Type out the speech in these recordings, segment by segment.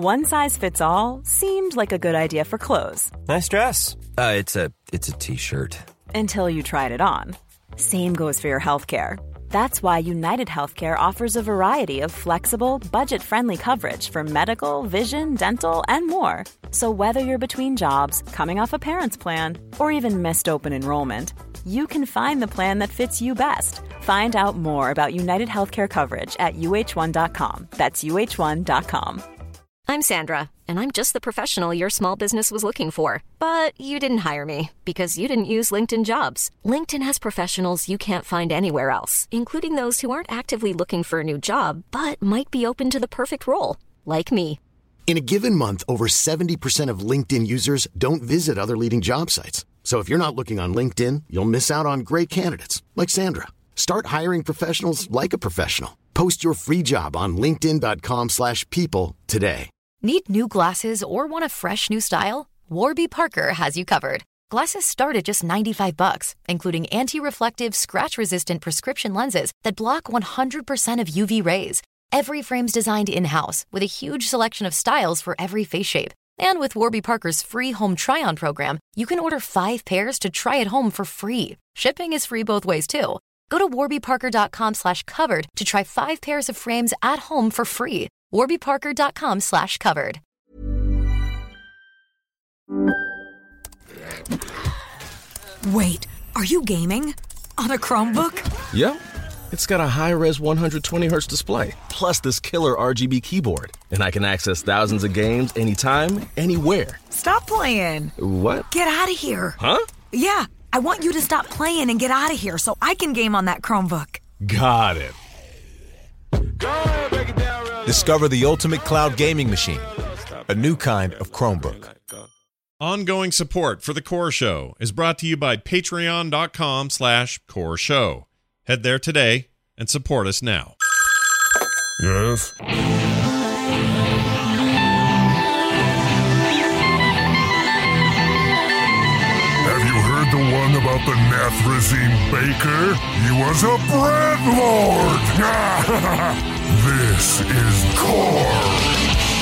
One size fits all seemed like a good idea for clothes. Nice dress. It's a t-shirt. Until you tried it on. Same goes for your healthcare. That's why United Healthcare offers a variety of flexible, budget-friendly coverage for medical, vision, dental, and more. So whether you're between jobs, coming off a parent's plan, or even missed open enrollment, you can find the plan that fits you best. Find out more about United Healthcare coverage at uh1.com. That's uh1.com. I'm Sandra, and I'm just the professional your small business was looking for. But you didn't hire me because you didn't use LinkedIn Jobs. LinkedIn has professionals you can't find anywhere else, including those who aren't actively looking for a new job, but might be open to the perfect role, like me. In a given month, over 70% of LinkedIn users don't visit other leading job sites. So if you're not looking on LinkedIn, you'll miss out on great candidates like Sandra. Start hiring professionals like a professional. Post your free job on linkedin.com/people today. Need new glasses or want a fresh new style? Warby Parker has you covered. Glasses start at just $95, including anti-reflective, scratch-resistant prescription lenses that block 100% of UV rays. Every frame's designed in-house with a huge selection of styles for every face shape. And with Warby Parker's free home try-on program, you can order 5 pairs to try at home for free. Shipping is free both ways, too. Go to warbyparker.com/covered to try 5 pairs of frames at home for free. warbyparker.com/covered. Wait, are you gaming? On a Chromebook? Yep. It's got a high-res 120Hz display, plus this killer RGB keyboard. And I can access thousands of games anytime, anywhere. Stop playing. What? Get out of here. Huh? Yeah, I want you to stop playing and get out of here so I can game on that Chromebook. Got it. Discover the ultimate cloud gaming machine, a new kind of Chromebook. Ongoing support for The Core Show is brought to you by patreon.com/Core Show. Head there today and support us now. Yes? Have you heard the one about the Nathrezim baker? He was a bread lord! This is Core!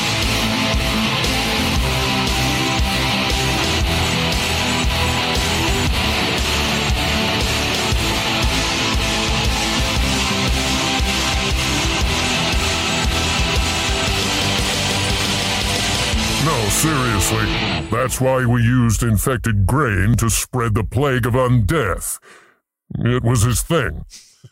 No, seriously. That's why we used infected grain to spread the plague of undeath. It was his thing.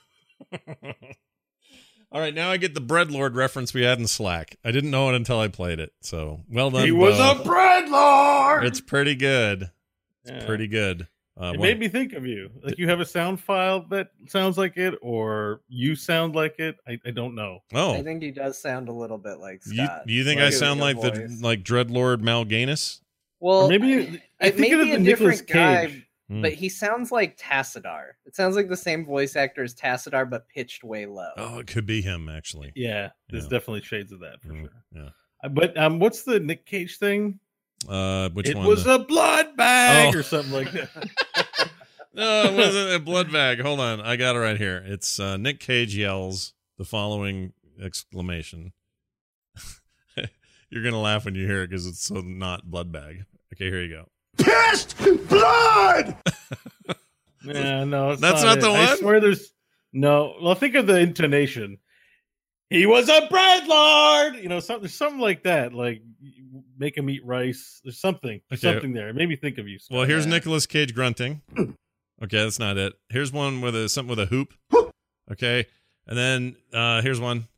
All right, now I get the Bread Lord reference we had in Slack. I didn't know it until I played it, so well done. He was a Bread Lord! It's pretty good. It's pretty good. It made me think of you. Like you have a sound file that sounds like it, or you sound like it. I don't know. Oh, I think he does sound a little bit like Scott. You think I sound like the Dreadlord Mal'Ganis? Well, or maybe it may be a different guy, Hmm. but he sounds like Tassadar. It sounds like the same voice actor as Tassadar, but pitched way low. Oh, it could be him actually. Yeah, there's definitely shades of that for sure. Yeah. But what's the Nick Cage thing? Which one? It was a blood bag or something like that. No, it wasn't a blood bag. Hold on. I got it right here. It's Nick Cage yells the following exclamation. You're going to laugh when you hear it because it's so not blood bag. Okay, here you go. Pissed blood! Yeah, no, That's not the one? I swear there's no. Well, think of the intonation. He was a bread lord. You know, something like that. Like make him eat rice. There's something. There's something there. It made me think of you, Scott. Well, here's Nicolas Cage grunting. Okay, that's not it. Here's one with something with a hoop. Okay, and then here's one.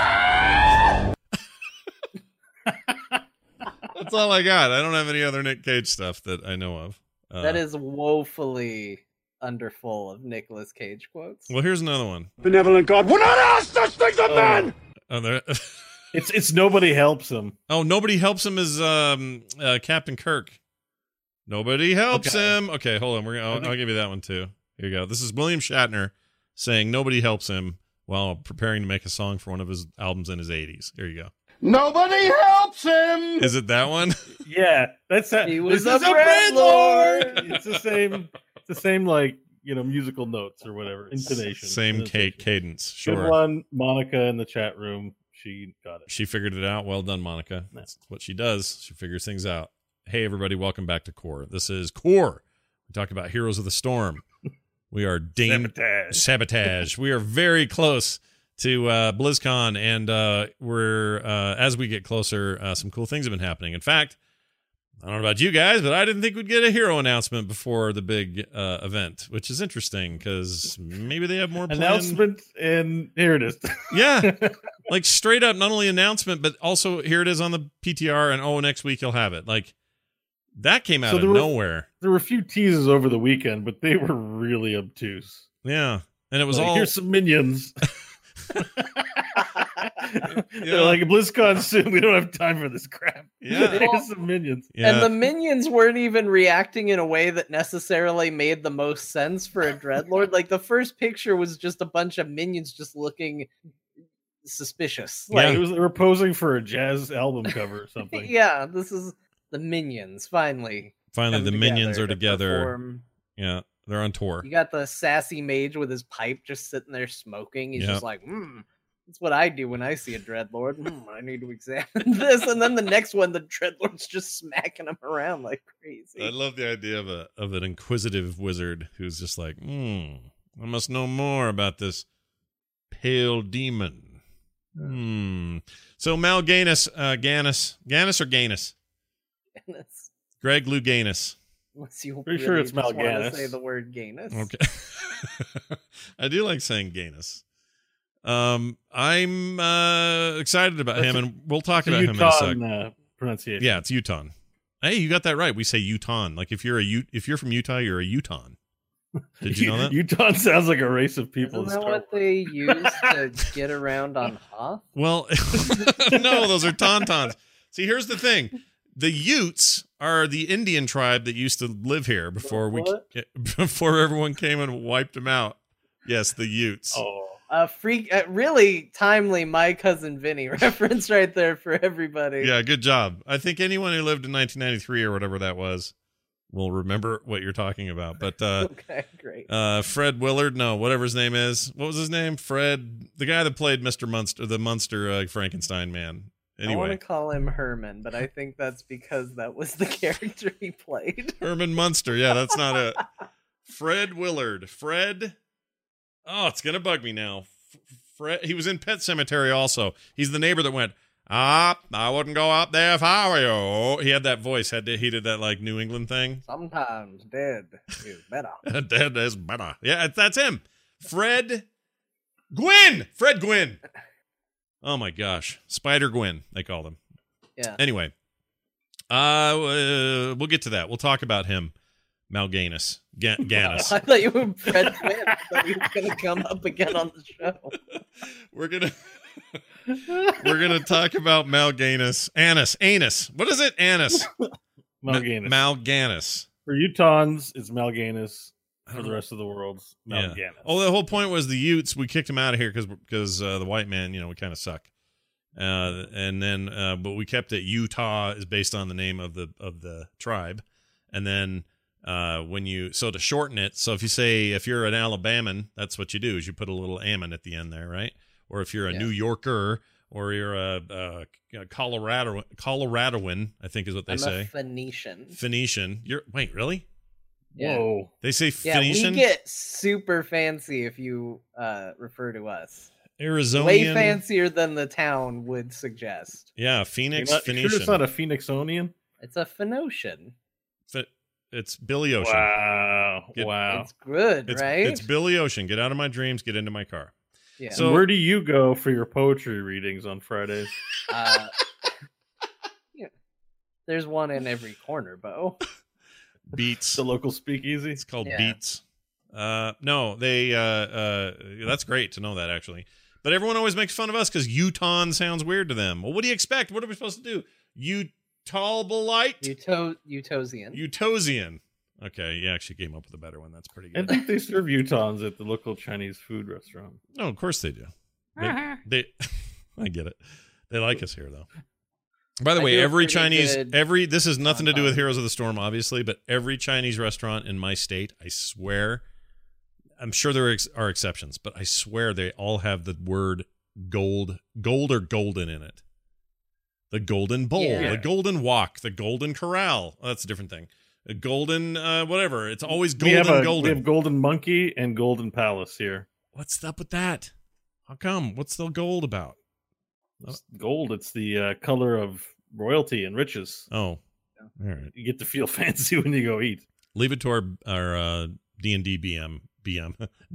That's all I got. I don't have any other Nick Cage stuff that I know of. That is woefully underfull of Nicolas Cage quotes. Well, here's another one. Benevolent God, we're not asked such things of men! Oh, there. It's nobody helps him. Oh, nobody helps him is Captain Kirk. Nobody helps him. Okay, hold on. I'll give you that one too. Here you go. This is William Shatner saying nobody helps him while preparing to make a song for one of his albums in his 80s. Here you go. Nobody helps him! Is it that one? Yeah, that's that. He was This a is bread lord. It's the same. It's the same, like musical notes or whatever intonation. Same cadence. Good Sure. one, Monica in the chat room. she got it. She figured it out. Well done, Monica. That's what she does. She figures things out. Hey, everybody, welcome back to Core. This is Core. We talk about Heroes of the Storm. We are sabotage. We are very close to BlizzCon, and we're as we get closer, some cool things have been happening. In fact, I don't know about you guys, but I didn't think we'd get a hero announcement before the big event, which is interesting because maybe they have more planned. Announcement, and here it is. Yeah, like straight up, not only announcement, but also here it is on the PTR, and next week you'll have it. Like that came out of nowhere. There were a few teases over the weekend, but they were really obtuse. Yeah, and it was here's some minions. They're like, BlizzCon soon. We don't have time for this crap. Yeah, there's some minions. Yeah. And the minions weren't even reacting in a way that necessarily made the most sense for a Dreadlord. Like the first picture was just a bunch of minions just looking suspicious. Like they were posing for a jazz album cover or something. Yeah, this is the minions. Finally, the minions are together. Yeah, they're on tour. You got the sassy mage with his pipe just sitting there smoking. He's just like, that's what I do when I see a Dreadlord. I need to examine this. And then the next one, the Dreadlord's just smacking him around like crazy. I love the idea of an inquisitive wizard who's just like, I must know more about this pale demon. So Mal Ganis, Ganis or Ganis? Ganis. Greg Lou Ganis. Unless you pretty sure it's Mal Ganis. Say the word Ganis. Okay. I do like saying Ganis. I'm excited about him, and we'll talk about him in a sec. Pronunciation. Yeah, it's Utah. Hey, you got that right. We say Utah. Like if you're from Utah, you're a Utah. Did you know that? Utah sounds like a race of people. Isn't that what they use to get around on Hoth? Well, no, those are Tauntauns. See, here's the thing. The Utes are the Indian tribe that used to live here before before everyone came and wiped them out. Yes, the Utes. Oh. Really timely My Cousin Vinny reference right there for everybody. Yeah, good job. I think anyone who lived in 1993 or whatever that was will remember what you're talking about. But okay, great. Fred Willard, no, whatever his name is. What was his name? Fred, the guy that played Mr. Munster, the Munster Frankenstein man. Anyway. I want to call him Herman, but I think that's because that was the character he played. Herman Munster. Yeah, that's not it. Fred Willard. Fred. Oh, it's going to bug me now. Fred, he was in Pet Sematary also. He's the neighbor that went, I wouldn't go up there if I were you. He had that voice. He did that like New England thing. Sometimes dead is better. Dead is better. Yeah, that's him. Fred Gwynn. Fred Gwynn. Oh my gosh. Spider Gwynn, they called him. Yeah. Anyway, we'll get to that. We'll talk about him. Mal'Ganis. Ganis. I thought you were Fred Gwynn. I thought he was going to come up again on the show. We're gonna talk about Mal'Ganis. Anus. What is it? Anus. Mal'Ganis. Mal'Ganis. For Utahns, it's Mal'Ganis. For the rest of the world, Mal'Ganis. Yeah. Oh, the whole point was the Utes. We kicked him out of here because the white man, we kind of suck. And then, but we kept it. Utah is based on the name of the tribe, and then. To shorten it, so if you're an Alabaman, that's what you do is you put a little ammon at the end there, right? Or if you're a New Yorker or you're a Coloradoan, I think is what they say. Phoenician. Wait, really? Yeah. Whoa. They say Phoenician? We get super fancy if you refer to us. Arizonian. Way fancier than the town would suggest. Yeah, Phoenician. Sure it's not a Phoenixonian? It's a Phoenician. It's Billy Ocean. Wow. It's good, right? It's Billy Ocean. Get out of my dreams. Get into my car. Yeah. So where do you go for your poetry readings on Fridays? There's one in every corner, Bo. Beats. The local speakeasy? It's called Beats. No, they that's great to know that, actually. But everyone always makes fun of us because Utah sounds weird to them. Well, what do you expect? What are we supposed to do? Utolbolite? Utosian. Okay, you actually came up with a better one. That's pretty good. I think they serve Utahns at the local Chinese food restaurant. No, of course they do. They I get it. They like us here, though. By the way, every Chinese, this has nothing to do with Heroes of the Storm, obviously, but every Chinese restaurant in my state, I swear, I'm sure there are exceptions, but I swear they all have the word gold or golden in it. The golden bowl, the golden walk, the golden corral. Oh, that's a different thing. A golden whatever. It's always golden. We have golden monkey and golden palace here. What's up with that? How come? What's the gold about? It's gold. It's the color of royalty and riches. Oh, all right. You get to feel fancy when you go eat. Leave it to our D&D DM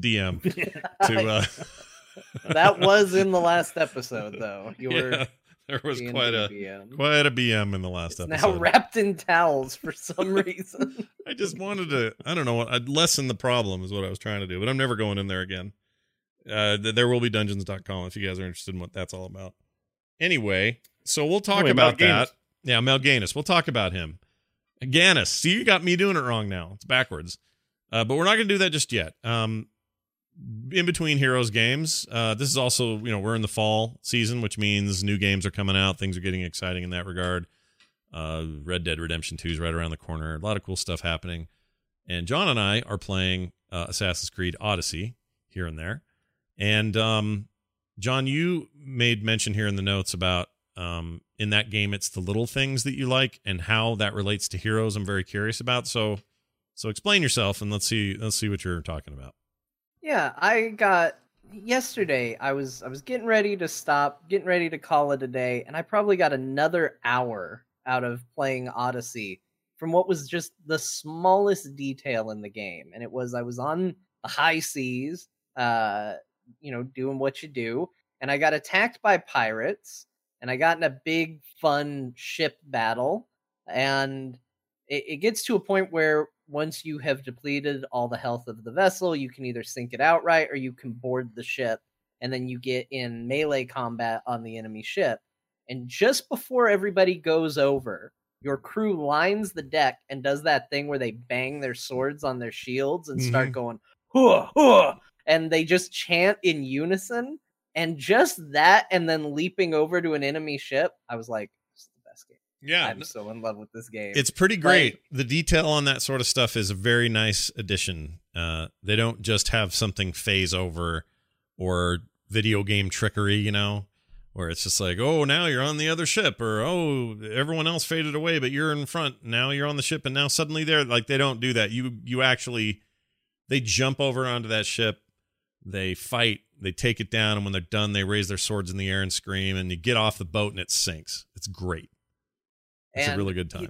to. That was in the last episode, though. There was quite a BM in the last episode. Now wrapped in towels for some reason. I just wanted to, I don't know what, I'd lessen the problem is what I was trying to do, but I'm never going in there again. There will be dungeons.com if you guys are interested in what that's all about. Anyway, so we'll talk about that. Yeah, Mal'Ganis. We'll talk about him. Ganis. See, you got me doing it wrong now. It's backwards. But we're not going to do that just yet. In between Heroes games, this is also, we're in the fall season, which means new games are coming out. Things are getting exciting in that regard. Red Dead Redemption 2 is right around the corner. A lot of cool stuff happening. And John and I are playing Assassin's Creed Odyssey here and there. And John, you made mention here in the notes about in that game, it's the little things that you like and how that relates to Heroes. I'm very curious about. So explain yourself and let's see what you're talking about. Yeah, yesterday I was getting ready to call it a day, and I probably got another hour out of playing Odyssey from what was just the smallest detail in the game. And I was on the high seas, doing what you do, and I got attacked by pirates, and I got in a big fun ship battle, and it gets to a point where once you have depleted all the health of the vessel, you can either sink it outright or you can board the ship, and then you get in melee combat on the enemy ship. And just before everybody goes over, your crew lines the deck and does that thing where they bang their swords on their shields and start going, hua, hua, and they just chant in unison. And just that, and then leaping over to an enemy ship, I was like, this is the best game. Yeah, I'm so in love with this game. It's pretty great. The detail on that sort of stuff is a very nice addition. They don't just have something phase over or video game trickery, where it's just like, oh, now you're on the other ship, or oh, everyone else faded away, but you're in front. Now you're on the ship, and now suddenly they're like, they don't do that. You actually, they jump over onto that ship, they fight, they take it down, and when they're done, they raise their swords in the air and scream, and you get off the boat and it sinks. It's great. It's a really good time.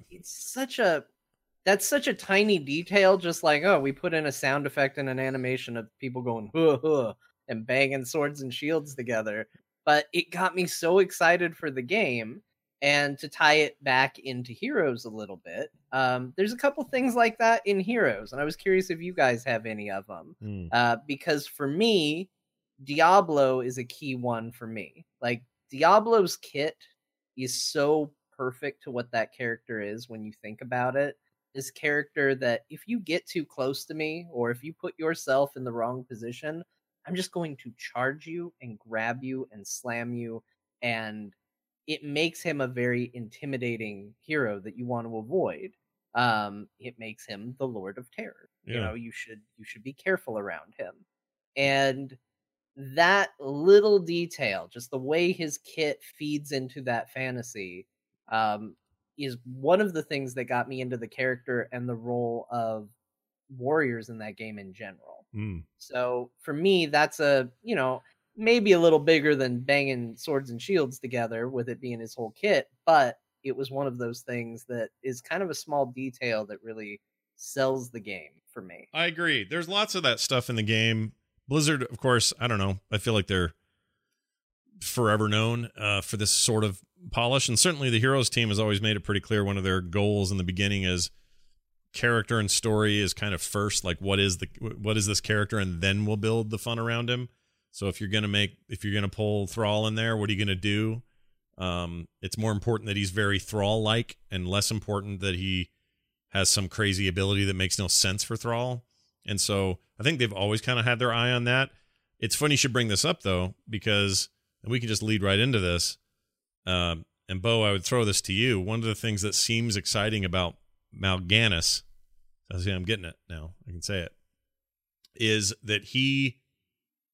That's such a tiny detail, just like, oh, we put in a sound effect and an animation of people going, huh, huh, and banging swords and shields together. But it got me so excited for the game. And to tie it back into Heroes a little bit, there's a couple things like that in Heroes, and I was curious if you guys have any of them. Because for me, Diablo is a key one for me. Like, Diablo's kit is so perfect to what that character is when you think about it. This character that if you get too close to me, or if you put yourself in the wrong position, I'm just going to charge you and grab you and slam you, and it makes him a very intimidating hero that you want to avoid. It makes him the Lord of Terror. Yeah. You should be careful around him. And that little detail, just the way his kit feeds into that fantasy, is one of the things that got me into the character and the role of warriors in that game in general. So for me, that's maybe a little bigger than banging swords and shields together with it being his whole kit, but it was one of those things that is kind of a small detail that really sells the game for me. I agree. There's lots of that stuff in the game. Blizzard, of course, I don't know. I feel like they're forever known for this sort of polish, and certainly the Heroes team has always made it pretty clear one of their goals in the beginning is character and story is kind of first, like what is this character, and then we'll build the fun around him. So if you're gonna pull Thrall in there, what are you gonna do? It's more important that he's very Thrall-like and less important that he has some crazy ability that makes no sense for Thrall. And so I think they've always kind of had their eye on that. It's funny you should bring this up, though, because and we can just lead right into this. And Bo, I would throw this to you. One of the things that seems exciting about Mal'Ganis, I'm getting it now, I can say it, is that he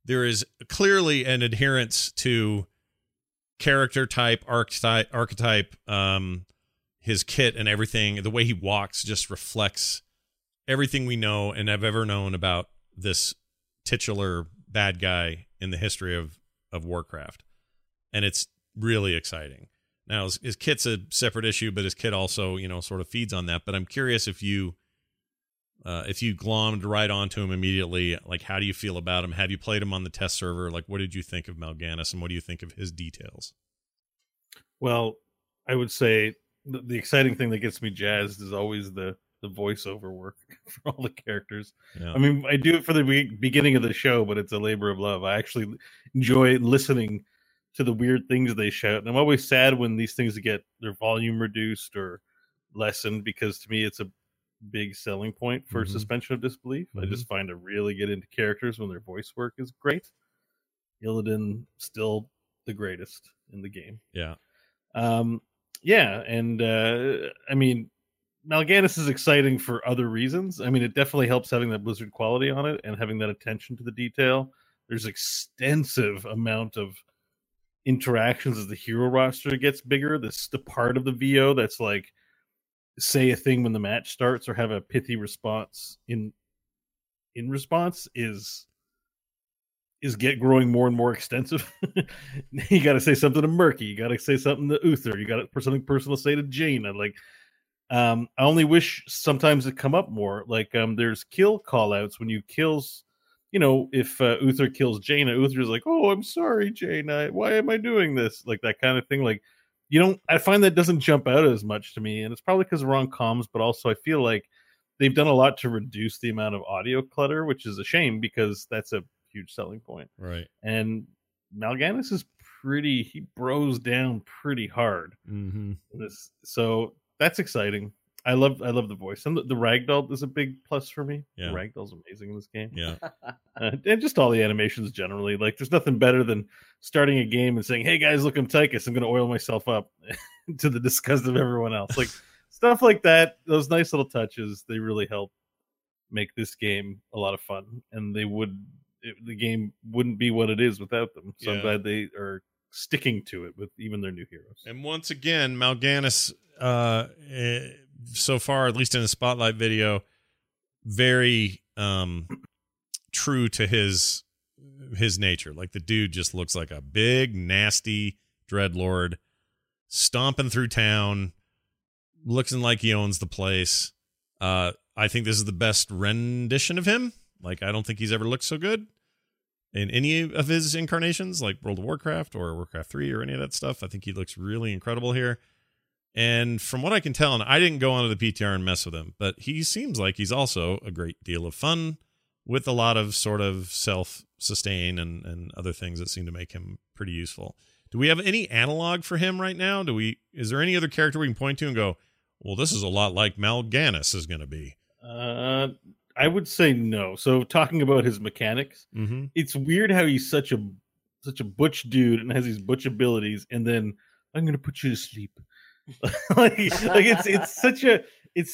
there is clearly an adherence to character type, archetype, his kit and everything. The way he walks just reflects everything we know and have ever known about this titular bad guy in the history of Warcraft. And it's really exciting. Now, his kit's a separate issue, but his kit also, sort of feeds on that. But I'm curious if you glommed right onto him immediately, like, how do you feel about him? Have you played him on the test server? Like, what did you think of Mal'Ganis, and what do you think of his details? Well, I would say the exciting thing that gets me jazzed is always the voiceover work for all the characters. Yeah. I mean, I do it for the beginning of the show, but it's a labor of love. I actually enjoy listening to the weird things they shout. And I'm always sad when these things get their volume reduced or lessened, because to me, it's a big selling point for suspension of disbelief. I just find to really get into characters when their voice work is great. Illidan, still the greatest in the game. Yeah. And I mean, Mal'Ganis is exciting for other reasons. I mean, it definitely helps having that Blizzard quality on it and having that attention to the detail. There's extensive amount of interactions as the hero roster gets bigger. The part of the VO that's like, say a thing when the match starts or have a pithy response in response is growing more and more extensive. You got to say something to Murky. You got to say something to Uther. You got to put something personal to say to Jaina. Like, I only wish sometimes it come up more. Like, there's kill call outs when you kills, if Uther kills Jaina, Uther's like, "Oh, I'm sorry, Jaina. Why am I doing this?" Like that kind of thing. Like, I find that doesn't jump out as much to me. And it's probably because of wrong comms, but also I feel like they've done a lot to reduce the amount of audio clutter, which is a shame because that's a huge selling point. Right. And Mal'Ganis is he bros down pretty hard. So that's exciting. I love the voice, and the ragdoll is a big plus for me. Yeah. The ragdoll's amazing in this game. Yeah. And just all the animations generally. Like, there's nothing better than starting a game and saying, "Hey guys, look, I'm Tychus. I'm going to oil myself up," to the disgust of everyone else. Like, stuff like that. Those nice little touches, they really help make this game a lot of fun. And the game wouldn't be what it is without them. So I'm glad they are sticking to it with even their new heroes. And once again, Mal'Ganis, so far, at least in the Spotlight video, very true to his nature. Like, the dude just looks like a big, nasty dreadlord stomping through town, looking like he owns the place. I think this is the best rendition of him. Like, I don't think he's ever looked so good in any of his incarnations, like World of Warcraft or Warcraft 3 or any of that stuff. I think he looks really incredible here. And from what I can tell, and I didn't go onto the PTR and mess with him, but he seems like he's also a great deal of fun with a lot of sort of self-sustain and other things that seem to make him pretty useful. Do we have any analog for him right now? Is there any other character we can point to and go, well, this is a lot like Mal'Ganis is going to be? I would say no. So talking about his mechanics, it's weird how he's such a butch dude and has these butch abilities, and then I'm going to put you to sleep. like it's such a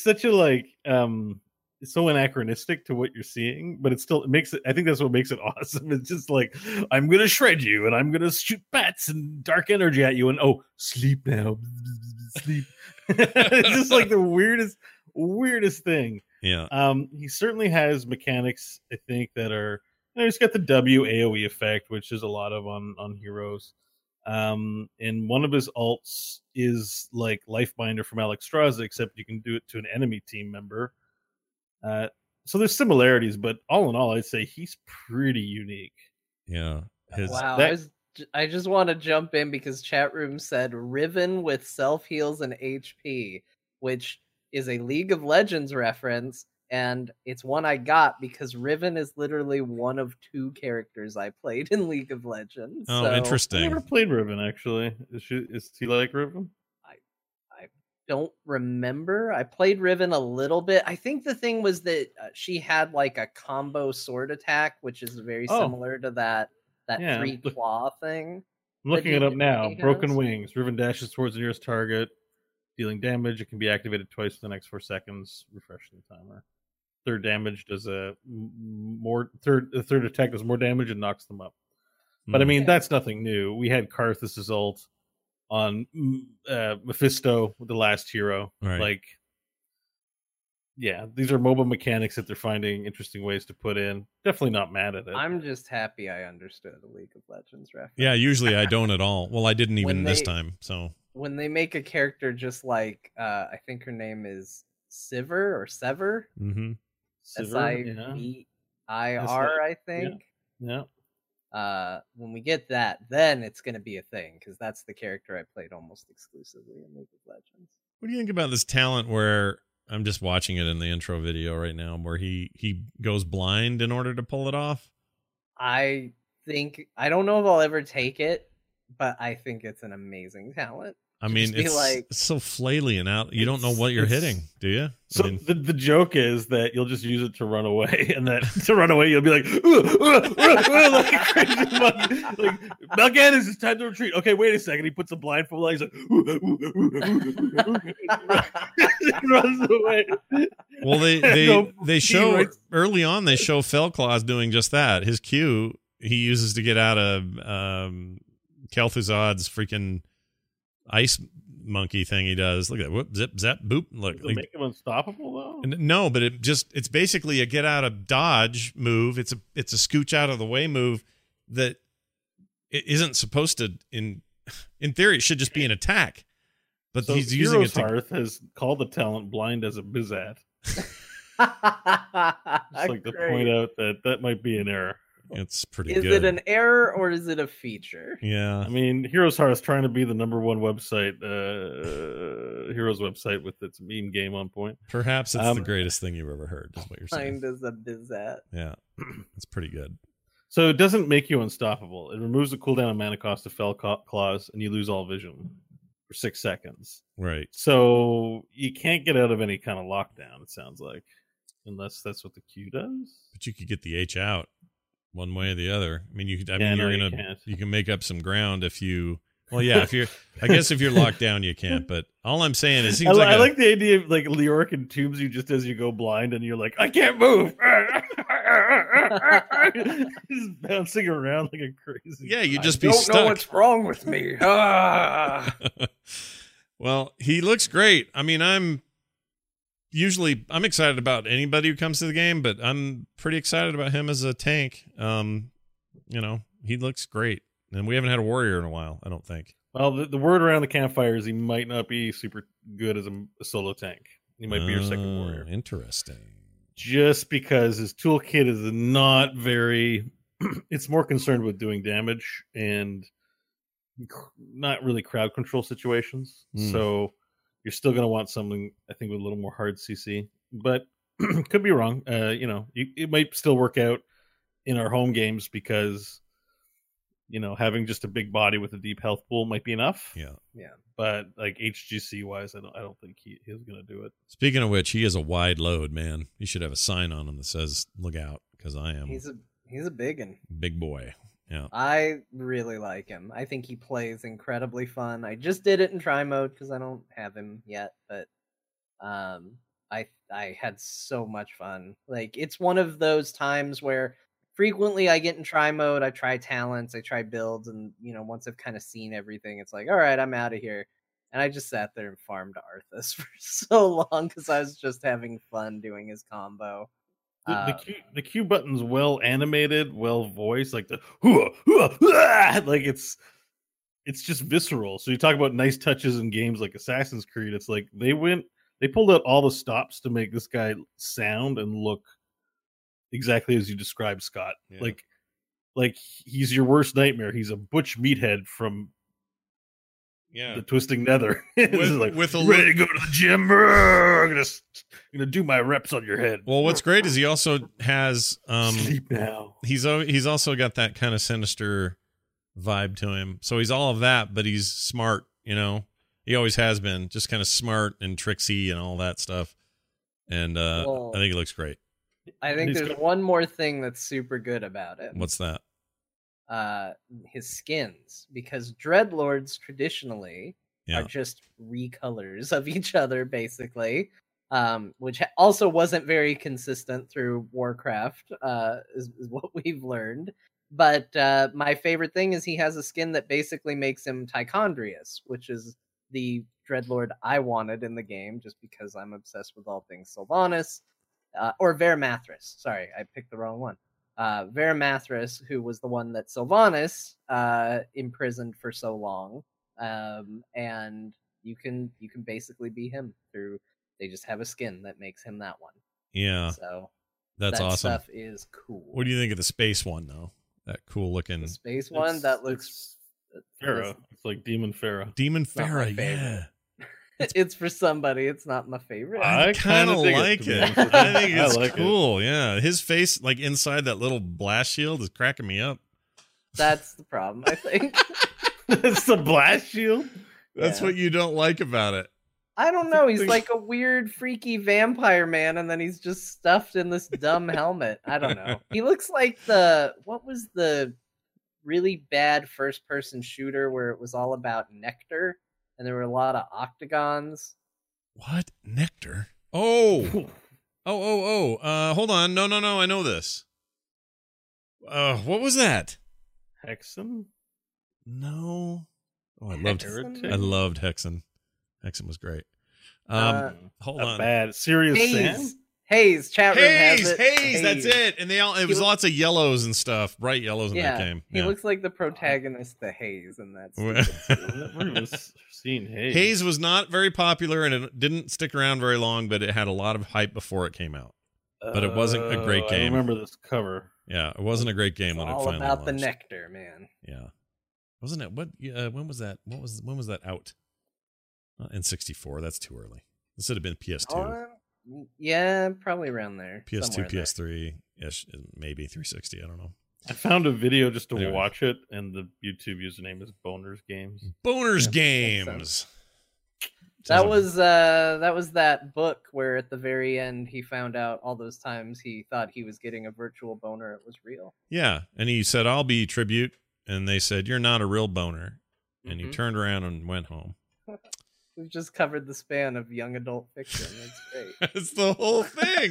it's so anachronistic to what you're seeing, but it makes it. I think that's what makes it awesome. It's just like, I'm gonna shred you, and I'm gonna shoot bats and dark energy at you, and sleep now, sleep. It's just like the weirdest thing. Yeah. He certainly has mechanics, I think, that are. He's got the W AOE effect, which is a lot of on heroes. And one of his alts is like Lifebinder from Alexstrasza, except you can do it to an enemy team member. So there's similarities, but all in all, I'd say he's pretty unique. Yeah. I just want to jump in because chat room said Riven with self heals and HP, which is a League of Legends reference. And it's one I got because Riven is literally one of 2 characters I played in League of Legends. Oh, so, interesting. I never played Riven, actually. Is he like Riven? I don't remember. I played Riven a little bit. I think the thing was that she had like a combo sword attack, which is very similar to that 3 claw thing. I'm looking it up now. Broken Wings. Riven dashes towards the nearest target, dealing damage. It can be activated twice for the next 4 seconds, refreshing the timer. third damage does a third attack does more damage and knocks them up. But I mean, that's nothing new. We had Karthus' ult on Mephisto, the last hero. Right. Like, yeah, these are mobile mechanics that they're finding interesting ways to put in. Definitely not mad at it. I'm just happy I understood the League of Legends reference. Yeah, usually I don't at all. Well, I didn't even this time. So when they make a character just like I think her name is Sivir or Sever. Mm-hmm. Sivir, I think. Yeah. When we get that, then it's going to be a thing because that's the character I played almost exclusively in League of Legends. What do you think about this talent where I'm just watching it in the intro video right now where he goes blind in order to pull it off? I don't know if I'll ever take it, but I think it's an amazing talent. I mean, it's so flaily and out. You don't know what you're hitting, do you? So the joke is that you'll just use it to run away, and that to run away you'll be like, like a crazy monkey. Like, Mal'Ganis, it's time to retreat. Okay, wait a second. He puts a blindfold on. He's like, he runs away. Well, they show early on. They show Felclaws doing just that. His Q he uses to get out of Kel'Thuzad's freaking ice monkey thing he does. Look at that. Whoop, zip, zap, boop. Look. Does it make him unstoppable though? No, but it's basically a get out of dodge move. It's a scooch out of the way move that it isn't supposed to in theory it should just be an attack. But so he's using it to Hearth has called the talent blind as a bizat. Just like to point out that might be an error. It's pretty good. Is it an error or is it a feature? Yeah. I mean, Heroes Heart is trying to be the number one website, Heroes website with its meme game on point. Perhaps it's the greatest thing you've ever heard, is what you're saying. Blind as a bizat. Yeah. It's pretty good. So it doesn't make you unstoppable. It removes the cooldown of mana cost of Felclaws, and you lose all vision for 6 seconds. Right. So you can't get out of any kind of lockdown, it sounds like. Unless that's what the Q does. But you could get the H out one way or the other. I mean, you can make up some ground if you. Well, yeah, if you're locked down, you can't. But all I'm saying is, I like the idea of like Leoric entombs you just as you go blind, and you're like, I can't move. Just bouncing around like a crazy. Yeah, you just be don't stuck. know what's wrong with me. Well, he looks great. I mean, I'm excited about anybody who comes to the game, but I'm pretty excited about him as a tank. He looks great, and we haven't had a warrior in a while, I don't think. Well, the word around the campfire is he might not be super good as a solo tank. He might be your second warrior. Interesting. Just because his toolkit is not very, it's more concerned with doing damage and not really crowd control situations. So you're still going to want something, I think, with a little more hard CC, but could be wrong. It might still work out in our home games because, having just a big body with a deep health pool might be enough. Yeah. But like HGC wise, I don't think he's going to do it. Speaking of which, he is a wide load, man. You should have a sign on him that says "Look out," because I am. He's a big one. Big boy. Yeah. I really like him. I think he plays incredibly fun. I just did it in try mode because I don't have him yet, but I had so much fun. Like, it's one of those times where frequently I get in try mode, I try talents, I try builds, and once I've kind of seen everything, it's like, all right, I'm out of here. And I just sat there and farmed Arthas for so long because I was just having fun doing his combo. The Q button's well animated, well voiced, like the like it's just visceral. So you talk about nice touches in games like Assassin's Creed. It's like they pulled out all the stops to make this guy sound and look exactly as you described, Scott. Yeah. Like he's your worst nightmare. He's a butch meathead from the Twisting Nether. With a ready to go to the gym. I'm gonna do my reps on your head. Well, what's great is he also has sleep now. He's also got that kind of sinister vibe to him. So he's all of that, but he's smart. He always has been, just kind of smart and tricksy and all that stuff. And I think it looks great. I think there's one more thing that's super good about it. What's that? His skins, because Dreadlords traditionally are just recolors of each other, basically. which also wasn't very consistent through Warcraft, is what we've learned. But my favorite thing is he has a skin that basically makes him Tichondrius, which is the Dreadlord I wanted in the game, just because I'm obsessed with all things Sylvanas. Or Veramathras. Sorry, I picked the wrong one. Veramathras, who was the one that Sylvanas imprisoned for so long. And you can basically be him through. They just have a skin that makes him that one. Yeah. So that's awesome. Stuff is cool. What do you think of the space one though? That cool looking space one that looks Pharaoh. It's like Demon Pharaoh. Demon Pharaoh, yeah. It's for somebody. It's not my favorite. I kind of like it. I think it's like cool. Yeah, his face, like inside that little blast shield, is cracking me up. That's the problem, I think. It's the blast shield. That's what you don't like about it. I don't know. He's like a weird, freaky vampire man, and then he's just stuffed in this dumb helmet. I don't know. He looks like what was the really bad first-person shooter where it was all about Nectar? And there were a lot of octagons. What? Nectar? Oh. Hold on. No. I know this. What was that? Hexen? No. Oh, I loved Hexen. Hexen was great. Hold on. Bad. Serious Sam? Haze. Chat room has it. Haze. That's it. And it was lots of yellows and stuff. Bright yellows in that game. He looks like the protagonist, the Haze, and that's. Seen Haze. Haze was not very popular and it didn't stick around very long, but it had a lot of hype before it came out. But it wasn't a great game. I remember this cover. Yeah, it wasn't a great game when it finally launched. All about the Nectar, man. Yeah, wasn't it? When was that? When was that out? In 64. That's too early. This should have been PS2. Yeah, probably around there. PS2, PS3, ish, maybe 360. I don't know. I found a video just to watch it, and the YouTube username is Boners Games. Boners Games. That was that book where at the very end he found out all those times he thought he was getting a virtual boner, it was real. Yeah, and he said, "I'll be tribute," and they said, "You're not a real boner," and he turned around and went home. We've just covered the span of young adult fiction. That's great. That's the whole thing.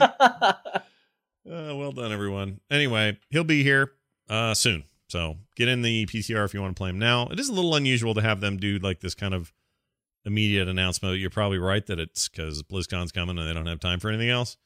Well done, everyone. Anyway, he'll be here soon. So get in the PTR if you want to play him now. It is a little unusual to have them do like this kind of immediate announcement. You're probably right that it's because BlizzCon's coming and they don't have time for anything else.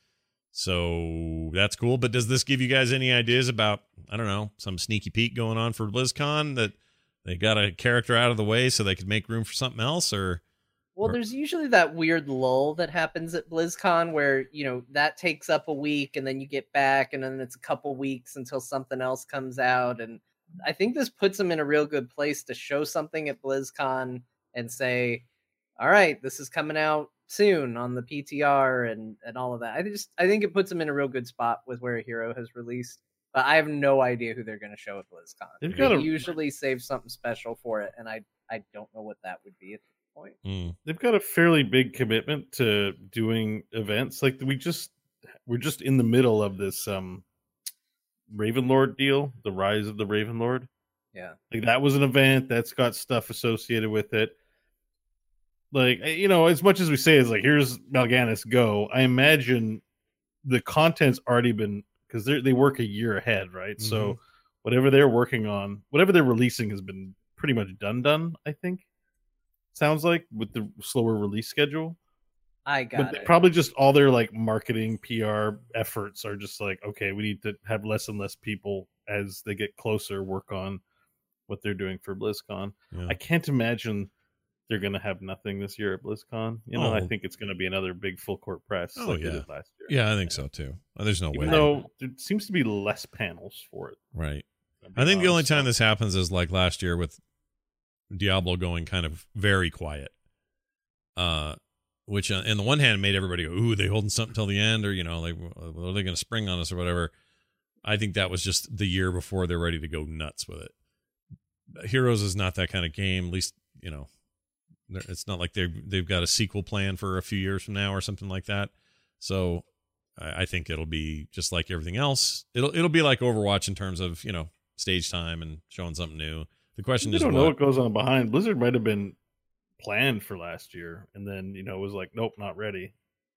So that's cool. But does this give you guys any ideas about, I don't know, some sneaky peek going on for BlizzCon, that they got a character out of the way so they could make room for something else? Well, there's usually that weird lull that happens at BlizzCon where, that takes up a week and then you get back and then it's a couple weeks until something else comes out. And I think this puts them in a real good place to show something at BlizzCon and say, all right, this is coming out soon on the PTR and all of that. I think it puts them in a real good spot with where a hero has released. But I have no idea who they're going to show at BlizzCon. They usually save something special for it, and I don't know what that would be at this point. They've got a fairly big commitment to doing events. Like we're just in the middle of this Ravenlord deal, the Rise of the Ravenlord. Yeah, like that was an event that's got stuff associated with it. Like, as much as we say is like, here's Mal'Ganis, go. I imagine the content's already been, because they work a year ahead, right? Mm-hmm. So whatever they're working on, whatever they're releasing has been pretty much done, I think. Sounds like, with the slower release schedule. I got it. Probably just all their like marketing, PR efforts are just like, okay, we need to have less and less people as they get closer work on what they're doing for BlizzCon. Yeah. I can't imagine they're going to have nothing this year at BlizzCon. I think it's going to be another big full court press they did last year. Yeah, I think so too. There's no way. Though there seems to be less panels for it. Right. I think the only time this happens is like last year with Diablo going kind of very quiet. Which on the one hand made everybody go, ooh, they holding something till the end, or like, are they going to spring on us or whatever. I think that was just the year before they're ready to go nuts with it. Heroes is not that kind of game. At least, it's not like they've got a sequel plan for a few years from now or something like that. So I think it'll be just like everything else. It'll be like Overwatch in terms of, stage time and showing something new. The question is, I don't know what goes on behind. Blizzard might have been planned for last year, and then it was like, nope, not ready.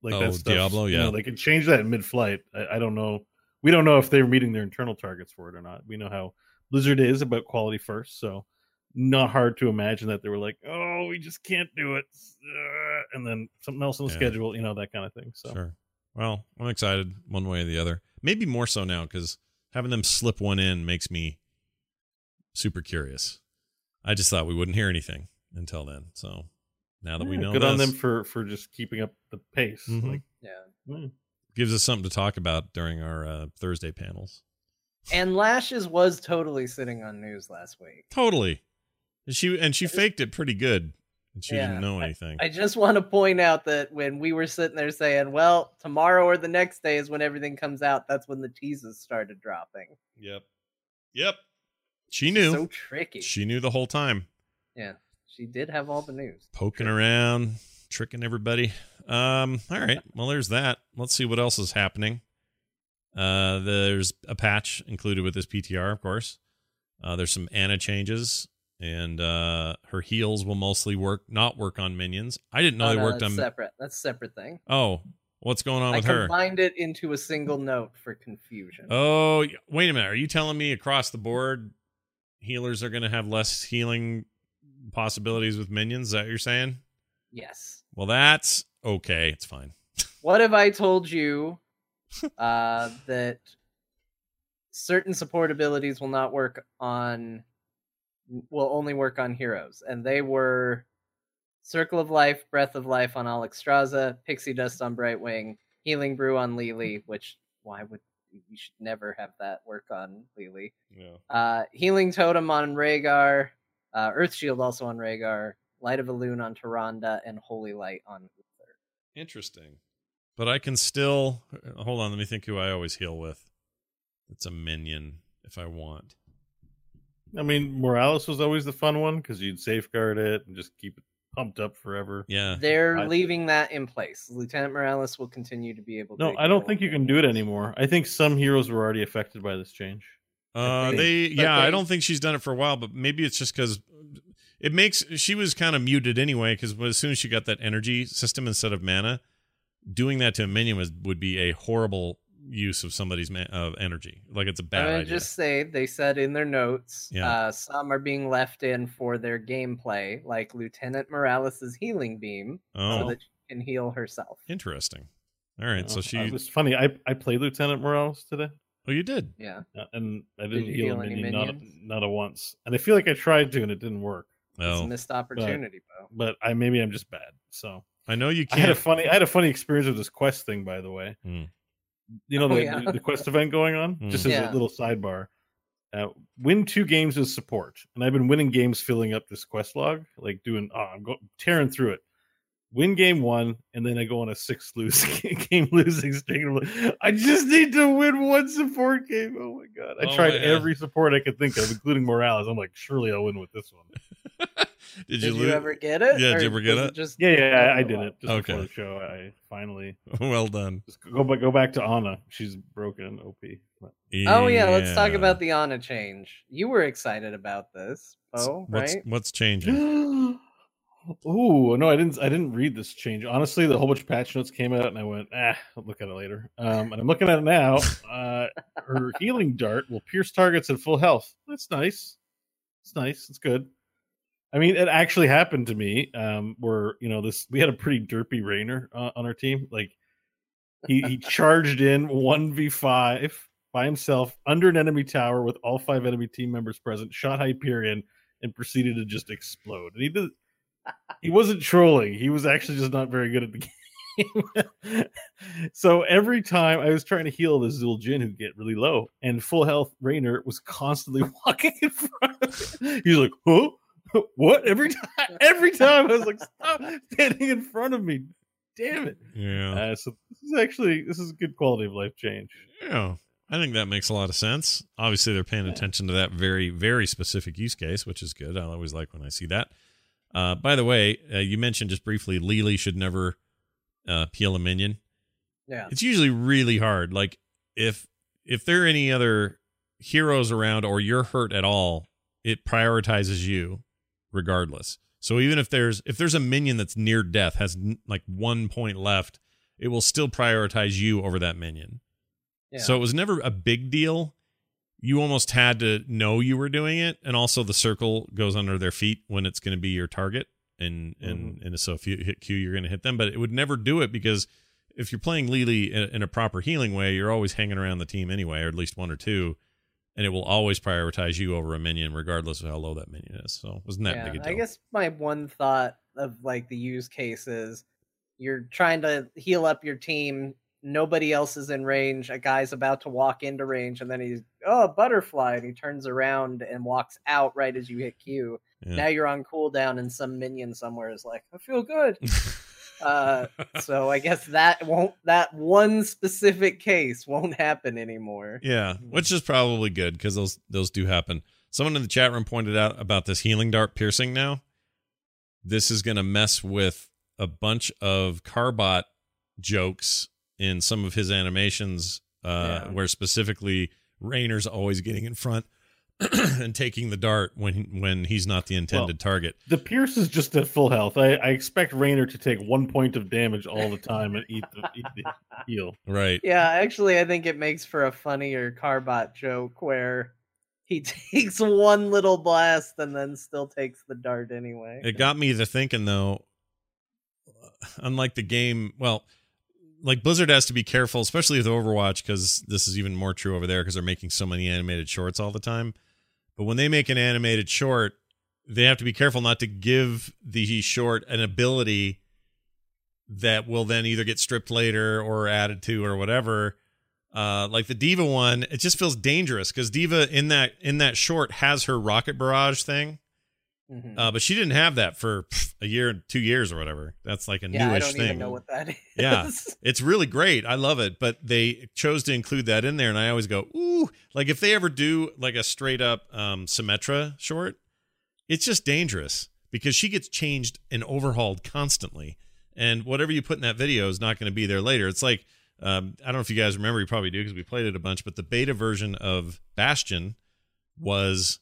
Like Oh, that stuff, Diablo, yeah. they could change that mid-flight. I don't know. We don't know if they're meeting their internal targets for it or not. We know how Blizzard is about quality first, so not hard to imagine that they were like, "Oh, we just can't do it," and then something else on the schedule, that kind of thing. So Sure. Well, I'm excited one way or the other. Maybe more so now because having them slip one in makes me super curious. I just thought we wouldn't hear anything until then. So now that we know, good on them for just keeping up the pace. Mhm. Like, Yeah. gives us something to talk about during our Thursday panels. And Lashes was totally sitting on news last week. Totally. She faked it pretty good. And she Yeah. didn't know anything. I just want to point out that when we were sitting there saying, well, tomorrow or the next day is when everything comes out, that's when the teases started dropping. Yep. She knew. So tricky. She knew the whole time. Yeah. She did have all the news. Poking around, tricking everybody. All right. Well, there's that. Let's see what else is happening. There's a patch included with this PTR, of course. There's some Ana changes, and her heals will mostly not work on minions. I didn't know they worked on. Separate. That's a separate thing. Oh, what's going on with I her? combined it into a single note for confusion. Oh, wait a minute. Are you telling me across the board healers are going to have less healing possibilities with minions? Is that what you're saying? Yes. Well, that's okay. It's fine. What if I told you that certain support abilities will only work on heroes, and they were Circle of Life, Breath of Life on Alexstrasza, Pixie Dust on Brightwing, Healing Brew on Lily, which you should never have that work on Lily. Yeah. Healing Totem on Rhaegar, Earth Shield also on Rhaegar, Light of Elune on Tyrande, and Holy Light on Uther. Interesting. But I can still hold on. Let me think who I always heal with. It's a minion if I want. I mean, Morales was always the fun one because you'd safeguard it and just keep it pumped up forever. Yeah, they're leaving that in place. Lieutenant Morales will continue to be able to. No, I don't think you can do it anymore. I think some heroes were already affected by this change. I don't think she's done it for a while, but maybe it's just because she was kind of muted anyway. Because as soon as she got that energy system instead of mana, doing that to a minion would be a horrible use of somebody's energy. Like it's a bad idea. Just say they said in their notes, Yeah. Some are being left in for their gameplay, like Lieutenant Morales' healing beam, so that she can heal herself. Interesting. All right, so it was funny. I played Lieutenant Morales today. Oh, you did? Yeah. And I Did didn't you heal heal a any minion, not a once. And I feel like I tried to, and it didn't work. It's a missed opportunity, Bo. But maybe I'm just bad. So I know you I can't. had a funny experience with this quest thing, by the way. You know, the quest event going on? Just as a little sidebar. Win 2 games as support. And I've been winning games filling up this quest log, like I'm tearing through it. Win game 1, and then I go on a 6 game losing streak. I just need to win 1 support game. Oh my god! I tried every support I could think of, including Morales. I'm like, surely I'll win with this one. Did you ever get it? Yeah, did you ever get it? Yeah, I did it. Just Okay. before the show, I finally. Well done. Just go back to Ana. She's broken OP. Oh yeah, let's talk about the Ana change. You were excited about this, right? What's changing? Oh no, I didn't read this change. Honestly, the whole bunch of patch notes came out, and I went, I'll look at it later. And I'm looking at it now. Her healing dart will pierce targets at full health. That's nice. It's nice. It's good. I mean, it actually happened to me. Where we had a pretty derpy Rainer on our team. Like he charged in 1v5 by himself under an enemy tower with all 5 enemy team members present, shot Hyperion, and proceeded to just explode. And he wasn't trolling. He was actually just not very good at the game. So every time I was trying to heal the Zul'jin who get really low, and full health Rainer was constantly walking in front of me. He was like, huh? What? Every time I was like, stop standing in front of me. Damn it. Yeah. So this is a good quality of life change. Yeah. I think that makes a lot of sense. Obviously, they're paying attention to that very, very specific use case, which is good. I always like when I see that. By the way, you mentioned just briefly, Lily should never peel a minion. Yeah. It's usually really hard. Like, if there are any other heroes around or you're hurt at all, it prioritizes you regardless. So even if there's a minion that's near death, has like 1 point left, it will still prioritize you over that minion. Yeah. So it was never a big deal. You almost had to know you were doing it, and also the circle goes under their feet when it's going to be your target, and so if you hit Q, you're going to hit them. But it would never do it because if you're playing Lili in a proper healing way, you're always hanging around the team anyway, or at least one or two, and it will always prioritize you over a minion, regardless of how low that minion is. So it wasn't that big a deal. I guess my one thought of like the use case is you're trying to heal up your team. Nobody else is in range. A guy's about to walk into range, and then he's, butterfly, and he turns around and walks out right as you hit Q. Yeah. Now you're on cooldown, and some minion somewhere is like, I feel good. So I guess that one specific case won't happen anymore. Yeah, which is probably good because those do happen. Someone in the chat room pointed out about this healing dart piercing now. This is going to mess with a bunch of Carbot jokes in some of his animations, where specifically Raynor's always getting in front and taking the dart when he's not the intended target. The Pierce is just at full health. I expect Raynor to take 1 point of damage all the time and eat the heal. Right. Yeah, actually, I think it makes for a funnier Carbot joke where he takes one little blast and then still takes the dart anyway. It got me to thinking, though, unlike the game, like Blizzard has to be careful, especially with Overwatch, because this is even more true over there because they're making so many animated shorts all the time. But when they make an animated short, they have to be careful not to give the short an ability that will then either get stripped later or added to or whatever. Like the D.Va one, it just feels dangerous because D.Va in that short has her rocket barrage thing. Mm-hmm. But she didn't have that for a year, 2 years or whatever. That's like a newish thing. I don't even know what that is. Yeah, it's really great. I love it. But they chose to include that in there, and I always go, ooh. Like if they ever do like a straight up Symmetra short, it's just dangerous because she gets changed and overhauled constantly, and whatever you put in that video is not going to be there later. It's like I don't know if you guys remember. You probably do because we played it a bunch. But the beta version of Bastion was.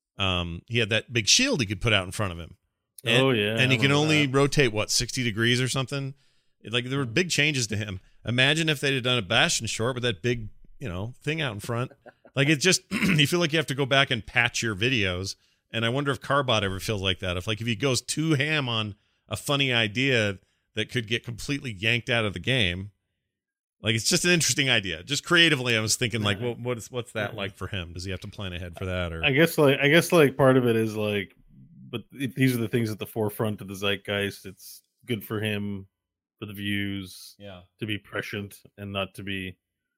He had that big shield he could put out in front of him. And, and he can only rotate 60 degrees or something. Like there were big changes to him. Imagine if they'd have done a Bastion short with that big, thing out in front. Like it just you feel like you have to go back and patch your videos. And I wonder if Carbot ever feels like that. If he goes too ham on a funny idea that could get completely yanked out of the game. Like it's just an interesting idea. Just creatively, I was thinking like, what's that like for him? Does he have to plan ahead for that? Or I guess part of it is like, but these are the things at the forefront of the zeitgeist. It's good for him, for the views, to be prescient and not to be,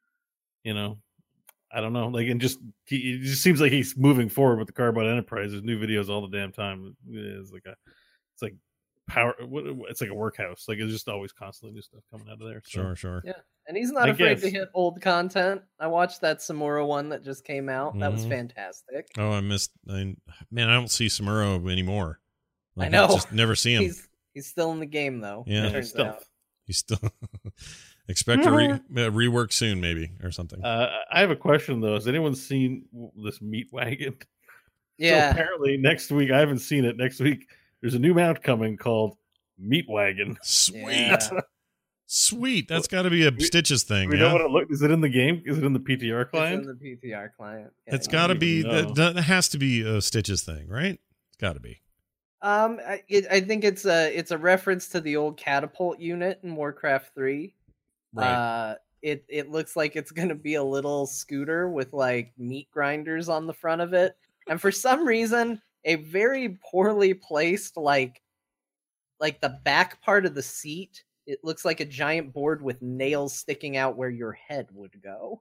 I don't know. Like, and it just seems like he's moving forward with the Carbot Enterprise. There's new videos all the damn time. It's like power. It's like a workhouse. Like it's just always constantly new stuff coming out of there. So. Sure. Yeah. And he's not afraid to hit old content. I watched that Samuro one that just came out. That was fantastic. Oh, I don't see Samuro anymore. Like, I know. I just never see him. He's still in the game, though. Yeah. He's still expect a rework soon, maybe, or something. I have a question, though. Has anyone seen this Meat Wagon? Yeah. So apparently next week, I haven't seen it. Next week, there's a new mount coming called Meat Wagon. Sweet. Yeah. Sweet. That's got to be a Stitches thing. We know what it looks. Is it in the game? Is it in the PTR client? It's in the PTR client. Yeah, it's got to be. That has to be a Stitches thing, right? It's got to be. I think it's a reference to the old catapult unit in Warcraft 3. Right. It looks like it's going to be a little scooter with like meat grinders on the front of it, and for some reason, a very poorly placed like the back part of the seat. It looks like a giant board with nails sticking out where your head would go.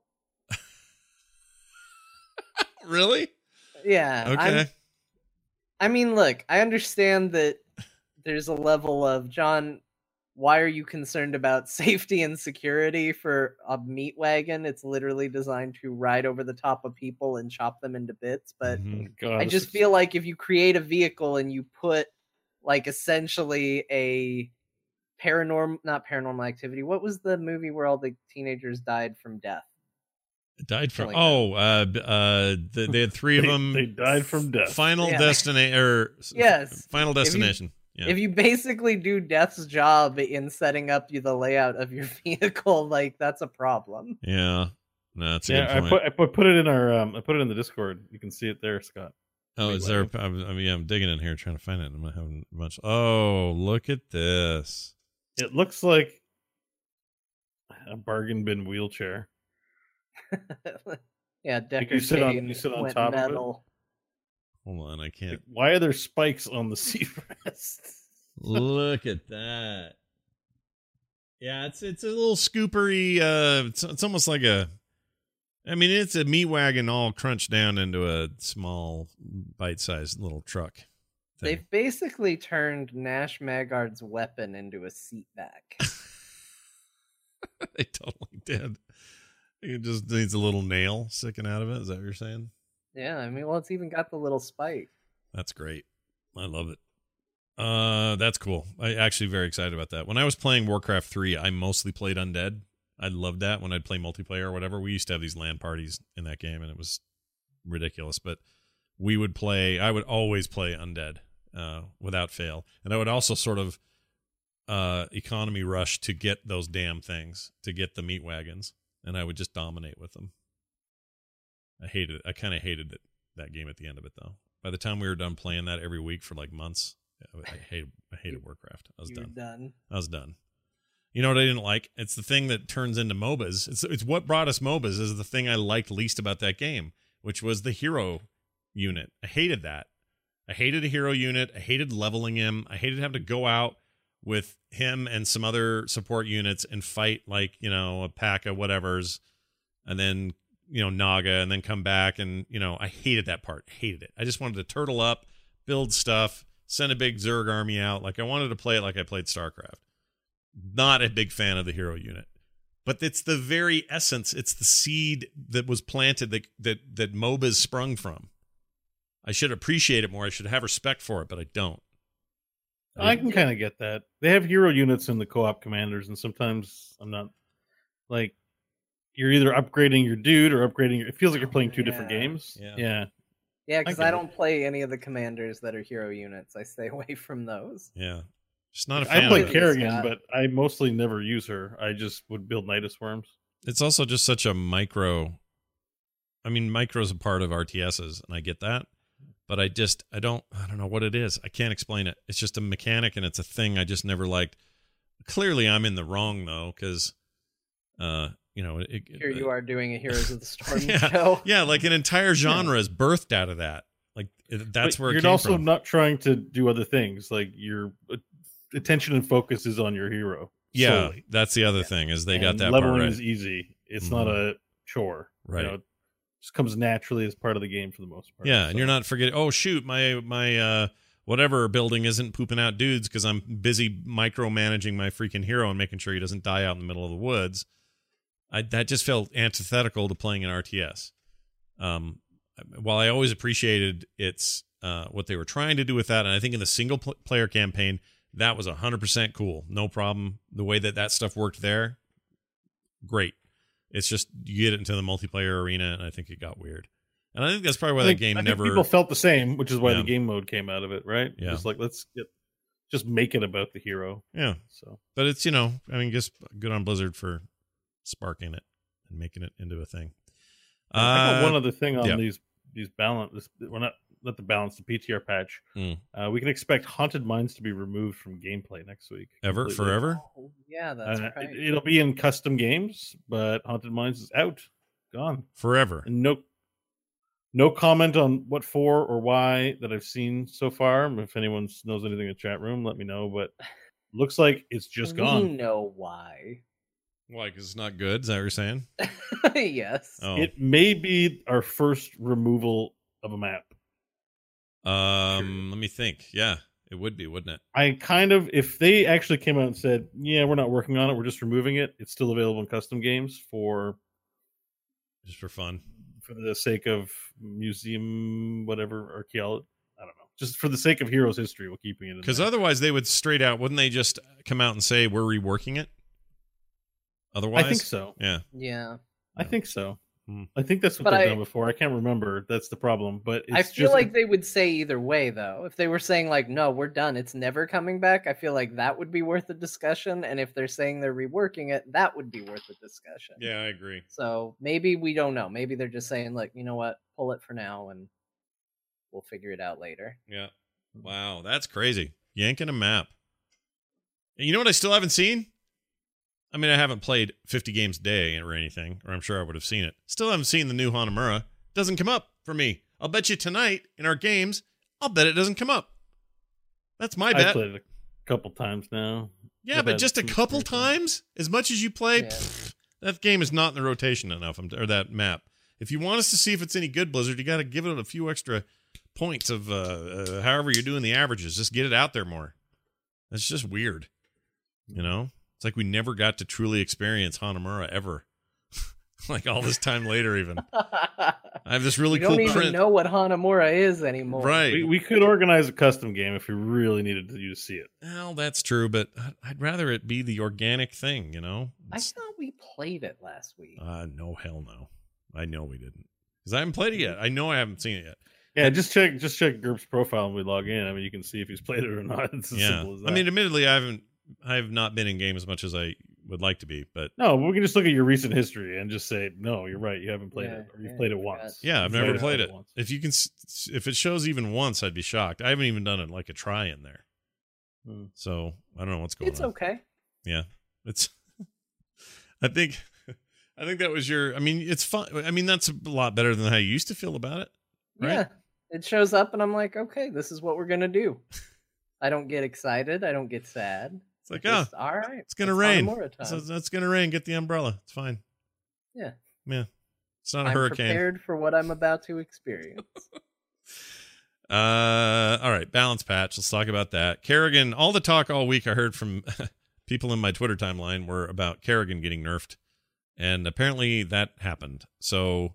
Really? Yeah. Okay. I mean, look, I understand that there's a level of, John, why are you concerned about safety and security for a meat wagon? It's literally designed to ride over the top of people and chop them into bits. But I just feel like if you create a vehicle and you put like essentially a not paranormal activity. What was the movie where all the teenagers died from death? Died from they had three of them. They died from death. Final Destination or yes. Final Destination. Yeah. If you basically do Death's job in setting up the layout of your vehicle, like that's a problem. Yeah, no, that's a good point. I put it in our I put it in the Discord. You can see it there, Scott. Oh, is there? I'm digging in here trying to find it. I'm not having much. Oh, look at this. It looks like a bargain bin wheelchair. Yeah, Decker you sit on top metal. of it. Hold on, I can't. Why are there spikes on the seat rests? Look at that. Yeah, it's a little scoopery. It's almost like it's a meat wagon all crunched down into a small, bite-sized little truck thing. They've basically turned Nash Magard's weapon into a seat back. They totally did. It just needs a little nail sticking out of it. Is that what you're saying? Yeah, I mean, well, it's even got the little spike. That's great. I love it. That's cool. I actually very excited about that. When I was playing Warcraft 3, I mostly played Undead. I loved that when I'd play multiplayer or whatever. We used to have these LAN parties in that game, and it was ridiculous. But I would always play Undead without fail. And I would also sort of economy rush to get those damn things, to get the meat wagons, and I would just dominate with them. I hated it. I kind of hated that game at the end of it, though. By the time we were done playing that every week for like months, I hated Warcraft. I was done. I was done. You know what I didn't like? It's the thing that turns into MOBAs. It's what brought us MOBAs is the thing I liked least about that game, which was the hero unit. I hated that. I hated a hero unit. I hated leveling him. I hated having to go out with him and some other support units and fight like, a pack of whatevers, and then Naga, and then come back, and I hated that part. Hated it. I just wanted to turtle up, build stuff, send a big Zerg army out. Like I wanted to play it like I played StarCraft. Not a big fan of the hero unit, but it's the very essence. It's the seed that was planted that MOBAs sprung from. I should appreciate it more. I should have respect for it, but I don't. I can kind of get that. They have hero units in the co-op commanders, and sometimes I'm not like. You're either upgrading your dude or upgrading. It feels like you're playing two different games. Yeah, because I don't play any of the commanders that are hero units. I stay away from those. Yeah, just not a fan. I play Kerrigan, but I mostly never use her. I just would build Nidus worms. It's also just such a micro. I mean, micro's a part of RTSs, and I get that, but I don't know what it is. I can't explain it. It's just a mechanic, and it's a thing I just never liked. Clearly, I'm in the wrong though, because. Here you are doing a Heroes of the Storm show. Yeah, like an entire genre is birthed out of that. Like that's where it came you're also from. Not trying to do other things. Like your attention and focus is on your hero. Yeah, solely. That's the other thing is they got that leveling part right. is easy. It's not a chore. Right. It just comes naturally as part of the game for the most part. Yeah, and you're not forgetting. Oh shoot, my whatever building isn't pooping out dudes because I'm busy micromanaging my freaking hero and making sure he doesn't die out in the middle of the woods. That just felt antithetical to playing an RTS. While I always appreciated its what they were trying to do with that, and I think in the single player campaign, that was 100% cool. No problem. The way that stuff worked there, great. It's just you get it into the multiplayer arena, and I think it got weird. And I think that's probably why that game never. People felt the same, which is why the game mode came out of it, right? Yeah. Just like just make it about the hero. Yeah. So, but it's just good on Blizzard for sparking it and making it into a thing. I got one other thing on these balance. We're not the balance, the PTR patch. We can expect Haunted Mines to be removed from gameplay next week. Forever? Oh, yeah, that's right. It'll be in custom games, but Haunted Mines is out, gone forever. And no comment on what for or why that I've seen so far. If anyone knows anything in the chat room, let me know. But looks like it's just gone. We know why. Why? Because it's not good? Is that what you're saying? Yes. Oh. It may be our first removal of a map. Let me think. Yeah, it would be, wouldn't it? If they actually came out and said, yeah, we're not working on it, we're just removing it. It's still available in custom games just for fun. For the sake of museum, whatever, archaeology. I don't know. Just for the sake of Heroes history, we're keeping it in. Because otherwise they would straight out, wouldn't they just come out and say, we're reworking it? Otherwise? I think so. Yeah. Yeah. I think so. I think that's what they've done before. I can't remember. That's the problem. But I feel like they would say either way, though. If they were saying like, "No, we're done. It's never coming back," I feel like that would be worth a discussion. And if they're saying they're reworking it, that would be worth a discussion. Yeah, I agree. So maybe we don't know. Maybe they're just saying, like, you know what, pull it for now, and we'll figure it out later. Yeah. Wow, that's crazy. Yanking a map. And you know what I still haven't seen? I mean, I haven't played 50 games a day or anything, or I'm sure I would have seen it. Still haven't seen the new Hanamura. Doesn't come up for me. I'll bet you tonight in our games, I'll bet it doesn't come up. That's my bet. I've played it a couple times now. Yeah, but just a couple times? As much as you play, that game is not in the rotation enough, or that map. If you want us to see if it's any good, Blizzard, you got to give it a few extra points of however you're doing the averages. Just get it out there more. That's just weird. You know? It's like we never got to truly experience Hanamura ever. Like all this time later, even. I have this really cool print. We don't even know what Hanamura is anymore. Right. We could organize a custom game if we really needed you to see it. Well, that's true, but I'd rather it be the organic thing, you know? I thought we played it last week. No, hell no. I know we didn't. Because I haven't played it yet. I know I haven't seen it yet. Yeah, just check GURPS profile when we log in. I mean, you can see if he's played it or not. It's as simple as that. I mean, admittedly, I have not been in game as much as I would like to be, but no, we can just look at your recent history and just say, no, you're right, you haven't played it, or you've played it once. Yeah, I've never played it. If you can, if it shows even once, I'd be shocked. I haven't even done it like a try in there, so I don't know what's going on. It's okay. Yeah, it's. I think that was your. I mean, it's fun. I mean, that's a lot better than how you used to feel about it, right? Yeah, it shows up, and I'm like, okay, this is what we're gonna do. I don't get excited. I don't get sad. It's like, all right, it's going to rain. So it's going to rain. Get the umbrella. It's fine. Yeah. Yeah. It's not a hurricane. I'm prepared for what I'm about to experience. All right. Balance patch. Let's talk about that. Kerrigan, all the talk all week I heard from people in my Twitter timeline were about Kerrigan getting nerfed. And apparently that happened. So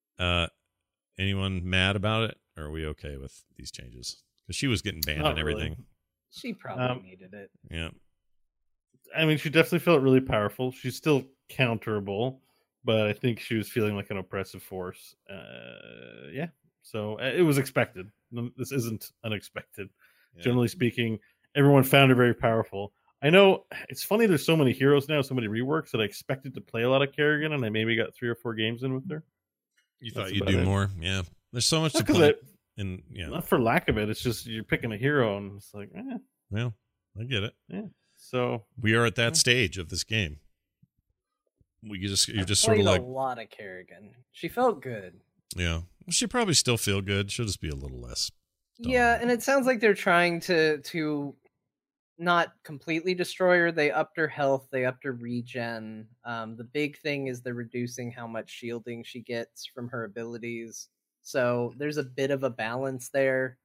anyone mad about it? Or are we okay with these changes? Because she was getting banned and everything. Really. She probably needed it. Yeah. I mean, she definitely felt really powerful. She's still counterable, but I think she was feeling like an oppressive force. Yeah. So it was expected. This isn't unexpected. Yeah. Generally speaking, everyone found her very powerful. I know it's funny there's so many heroes now, so many reworks that I expected to play a lot of Kerrigan, and I maybe got 3 or 4 games in with her. You thought you'd do more? Yeah. There's so much to play. And yeah, not for lack of it. It's just you're picking a hero, and it's like, well, I get it. Yeah. So we are at that stage of this game. You're just sort of like a lot of Kerrigan. She felt good. Yeah, well, she probably still feel good. She'll just be a little less. Yeah, and it sounds like they're trying to not completely destroy her. They upped her health. They upped her regen. The big thing is they're reducing how much shielding she gets from her abilities. So there's a bit of a balance there.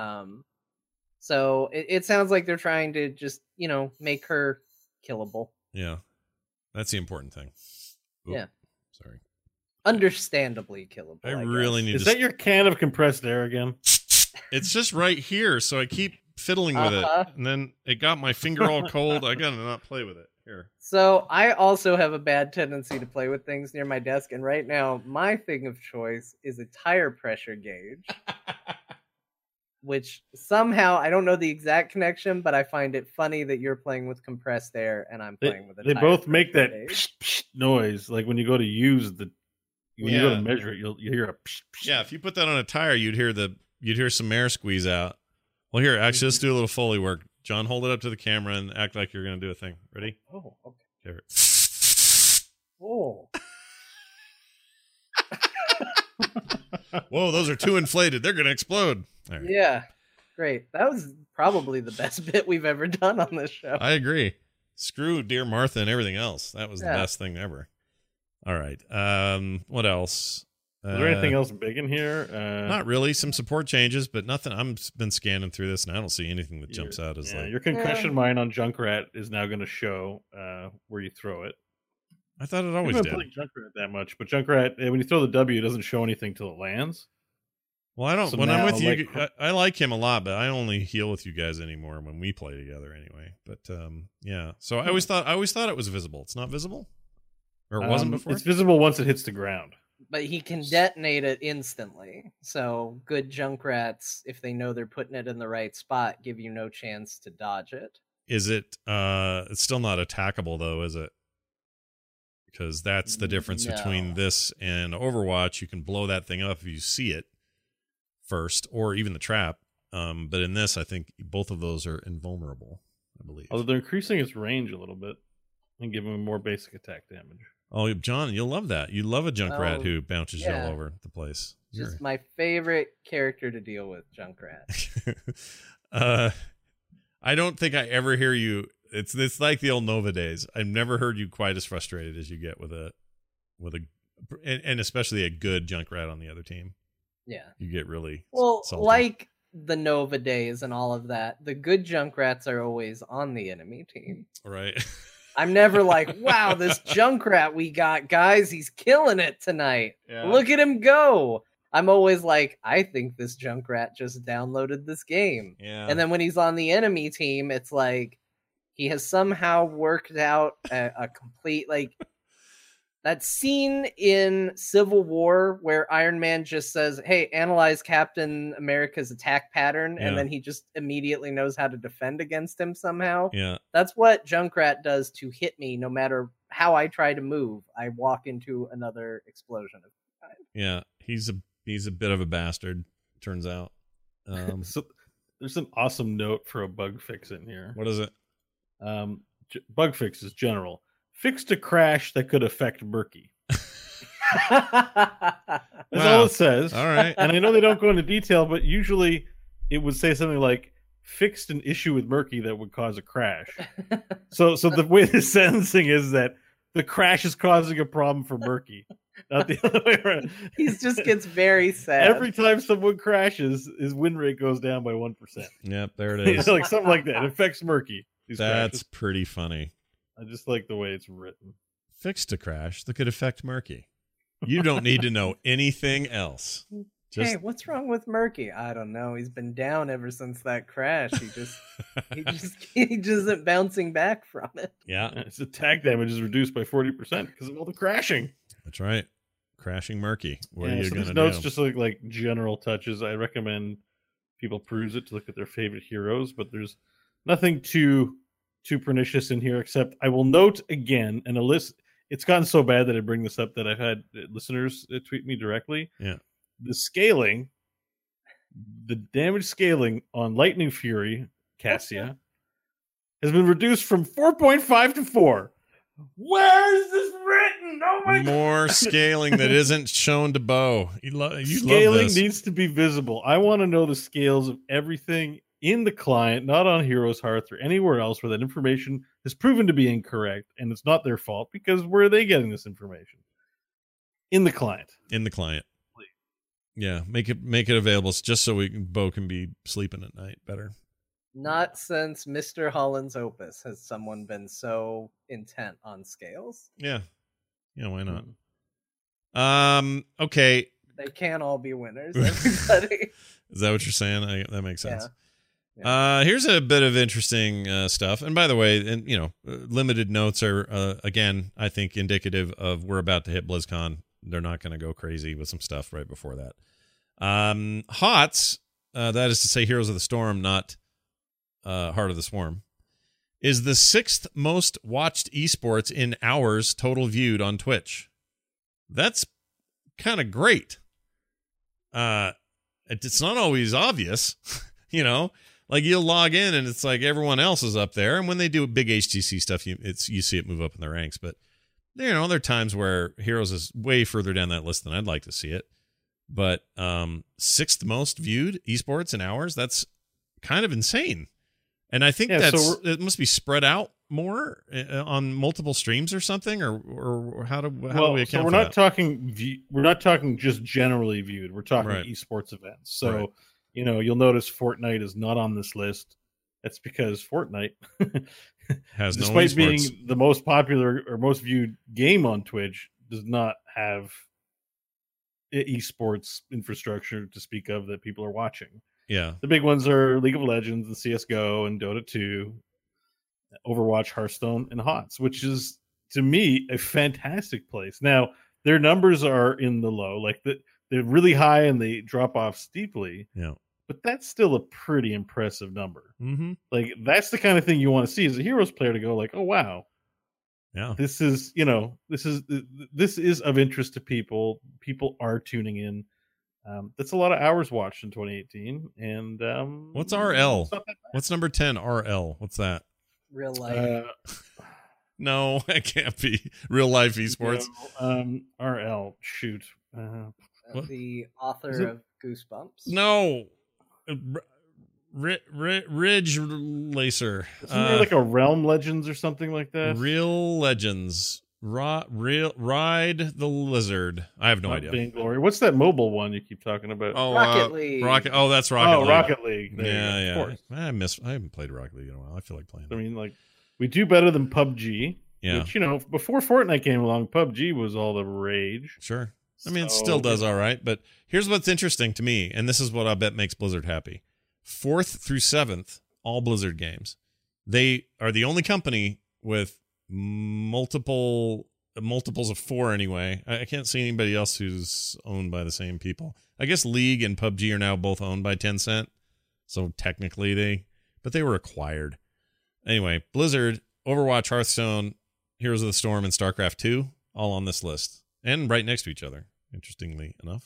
So it sounds like they're trying to just, make her killable. Yeah. That's the important thing. Oop, yeah. Sorry. Understandably killable. I really need Is that your can of compressed air again? It's just right here, so I keep fiddling with it. And then it got my finger all cold. I gotta not play with it. Here. So I also have a bad tendency to play with things near my desk, and right now my thing of choice is a tire pressure gauge, which somehow I don't know the exact connection, but I find it funny that you're playing with compressed air and I'm playing with a tire. They both make that psh, psh noise, like when you go to use the when you go to measure it, you'll hear a psh, psh. Yeah, if you put that on a tire, you'd hear some air squeeze out. Well, here, actually, let's do a little Foley work. John, hold it up to the camera and act like you're going to do a thing. Ready? Oh, okay. Here. Oh. Whoa, those are too inflated. They're going to explode. Right. Yeah. Great. That was probably the best bit we've ever done on this show. I agree. Screw Dear Martha and everything else. That was the best thing ever. All right. What else? Is there anything else big in here? Not really. Some support changes, but nothing. I've been scanning through this, and I don't see anything that jumps out as like... Your concussion mine on Junkrat is now going to show where you throw it. I thought it always did. I don't play Junkrat that much, but Junkrat, when you throw the W, it doesn't show anything till it lands. Well, I don't... So when I'm with you, I like him a lot, but I only heal with you guys anymore when we play together anyway. But, yeah. So I always thought it was visible. It's not visible? Or it wasn't before? It's visible once it hits the ground. But he can detonate it instantly. So good Junkrats, if they know they're putting it in the right spot, give you no chance to dodge it. Is it it's still not attackable though, is it? Because that's the difference between this and Overwatch. You can blow that thing up if you see it first, or even the trap. But in this, I think both of those are invulnerable, I believe. Although they're increasing its range a little bit and giving him more basic attack damage. Oh, John, you'll love that. You love a Junkrat who bounces you all over the place. Just my favorite character to deal with, Junkrat. I don't think I ever hear you. It's like the old Nova days. I've never heard you quite as frustrated as you get with a and especially a good Junkrat on the other team. Yeah, you get really salty. Like the Nova days and all of that. The good Junkrats are always on the enemy team, right? I'm never like, wow, this Junkrat we got, guys, he's killing it tonight. Yeah. Look at him go. I'm always like, I think this Junkrat just downloaded this game. Yeah. And then when he's on the enemy team, it's like he has somehow worked out a complete, like, that scene in Civil War where Iron Man just says, hey, analyze Captain America's attack pattern, and then he just immediately knows how to defend against him somehow. Yeah. That's what Junkrat does to hit me no matter how I try to move. I walk into another explosion of time. Yeah, he's a bit of a bastard, turns out. So there's an awesome note for a bug fix in here. What is it? Bug fix is general. Fixed a crash that could affect Murky. That's all it says. All right. And I know they don't go into detail, but usually it would say something like fixed an issue with Murky that would cause a crash. So the way the sentencing is that the crash is causing a problem for Murky, not the other way around. He just gets very sad. Every time someone crashes, his win rate goes down by 1%. Yep, there it is. Like something like that. It affects Murky. That's pretty funny. I just like the way it's written. Fixed a crash that could affect Murky. You don't need to know anything else. Hey, what's wrong with Murky? I don't know. He's been down ever since that crash. He just isn't bouncing back from it. Yeah. His attack damage is reduced by 40% because of all the crashing. That's right. Crashing Murky. What are you going to do? Notes just like general touches. I recommend people peruse it to look at their favorite heroes, but there's nothing too pernicious in here, except I will note again, and it's gotten so bad that I bring this up that I've had listeners tweet me directly. Yeah. The damage scaling on Lightning Fury, Cassia, has been reduced from 4.5 to 4. Where is this written? Oh my God. More scaling that isn't shown to Bo. Scaling needs to be visible. I want to know the scales of everything in the client, not on Heroes Hearth or anywhere else where that information has proven to be incorrect, and it's not their fault, because where are they getting this information? In the client. In the client. Please. Yeah, make it available just so Bo can be sleeping at night better. Not since Mr. Holland's Opus has someone been so intent on scales. Yeah. Yeah, why not? Okay. They can't all be winners, everybody. Is that what you're saying? That makes sense. Yeah. Here's a bit of interesting stuff. And by the way, limited notes are, again, I think indicative of we're about to hit BlizzCon. They're not going to go crazy with some stuff right before that. HOTS, that is to say Heroes of the Storm, not Heart of the Swarm, is the 6th most watched esports in hours total viewed on Twitch. That's kind of great. It's not always obvious, Like you'll log in and it's like everyone else is up there, and when they do big HTC stuff, you see it move up in the ranks. But there are times where Heroes is way further down that list than I'd like to see it. But 6th most viewed esports in hours, that's kind of insane. And I think it must be spread out more on multiple streams or something, or how do we account so we're for not that? We're not talking just generally viewed. We're talking esports events. So. Right. You'll notice Fortnite is not on this list. That's because Fortnite has despite being the most popular or most viewed game on Twitch, does not have esports infrastructure to speak of that people are watching. Yeah. The big ones are League of Legends and CSGO and Dota 2, Overwatch, Hearthstone, and HOTS, which is, to me, a fantastic place. Now, their numbers are in the low, like they're really high and they drop off steeply. Yeah. But that's still a pretty impressive number. Mm-hmm. Like that's the kind of thing you want to see as a Heroes player to go like, oh wow, yeah, this is of interest to people. People are tuning in. That's a lot of hours watched in 2018. And what's RL? What's number 10? RL. What's that? Real life. No, it can't be real life esports. No, RL. Shoot. The author of Goosebumps. No. Ridge Lacer. Isn't there like a Realm Legends or something like that? Real Legends. Ride the Lizard. I have no idea. Vainglory. What's that mobile one you keep talking about? Oh, Rocket League. That's Rocket League. Rocket League. Yeah. Of course. I haven't played Rocket League in a while. I feel like playing. I mean, like, we do better than PUBG. Yeah. Which, before Fortnite came along, PUBG was all the rage. Sure. I mean, it still does all right. But here's what's interesting to me, and this is what I bet makes Blizzard happy. 4th through 7th, all Blizzard games. They are the only company with multiples of 4 anyway. I can't see anybody else who's owned by the same people. I guess League and PUBG are now both owned by Tencent. So technically but they were acquired. Anyway, Blizzard, Overwatch, Hearthstone, Heroes of the Storm, and StarCraft 2, all on this list. And right next to each other, interestingly enough.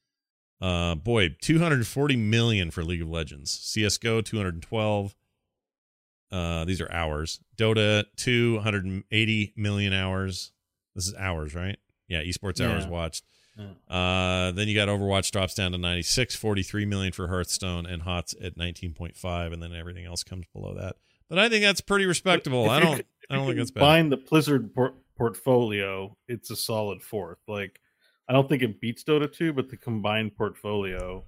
240 million for League of Legends. CSGO, 212. These are hours. Dota 2, 180 million hours. This is hours, right? Yeah, esports hours watched. Yeah. Then you got Overwatch drops down to 96, 43 million for Hearthstone, and HOTS at 19.5, and then everything else comes below that. But I think that's pretty respectable. I don't think it's bad. Combine the Blizzard portfolio, it's a solid 4th. Like, I don't think it beats Dota 2, but the combined portfolio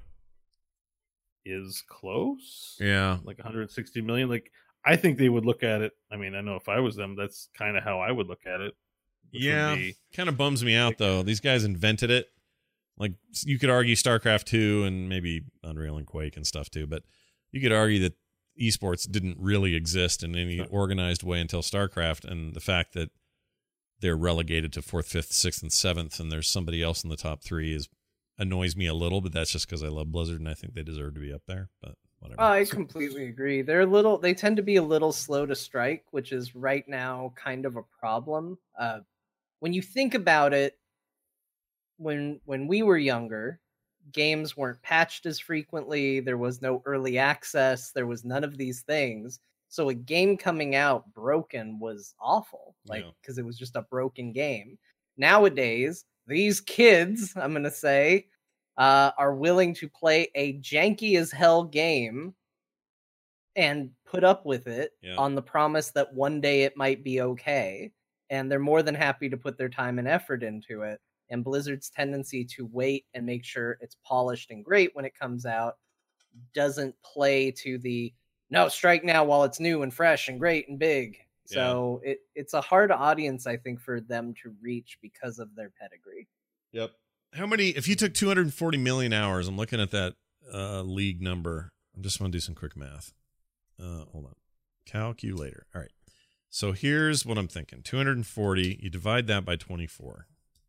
is close. Yeah. Like 160 million. Like, I think they would look at it. I mean, I know if I was them, that's kind of how I would look at it. Yeah. Kind of bums me out, though. These guys invented it. Like, you could argue StarCraft 2 and maybe Unreal and Quake and stuff, too. But you could argue that esports didn't really exist in any organized way until StarCraft. And the fact that they're relegated to 4th, 5th, 6th, and 7th, and there's somebody else in the top 3 annoys me a little, but that's just because I love Blizzard and I think they deserve to be up there. But whatever. I completely agree. They tend to be a little slow to strike, which is right now kind of a problem. When you think about it, when we were younger, games weren't patched as frequently. There was no early access. There was none of these things. So a game coming out broken was awful, because it was just a broken game. Nowadays, these kids, I'm going to say, are willing to play a janky as hell game and put up with it on the promise that one day it might be okay. And they're more than happy to put their time and effort into it. And Blizzard's tendency to wait and make sure it's polished and great when it comes out doesn't play to the no, strike now while it's new and fresh and great and big. Yeah. So it's a hard audience, I think, for them to reach because of their pedigree. Yep. If you took 240 million hours, I'm looking at that league number. I just want to do some quick math. Hold on. Calculator. All right. So here's what I'm thinking. 240, you divide that by 24.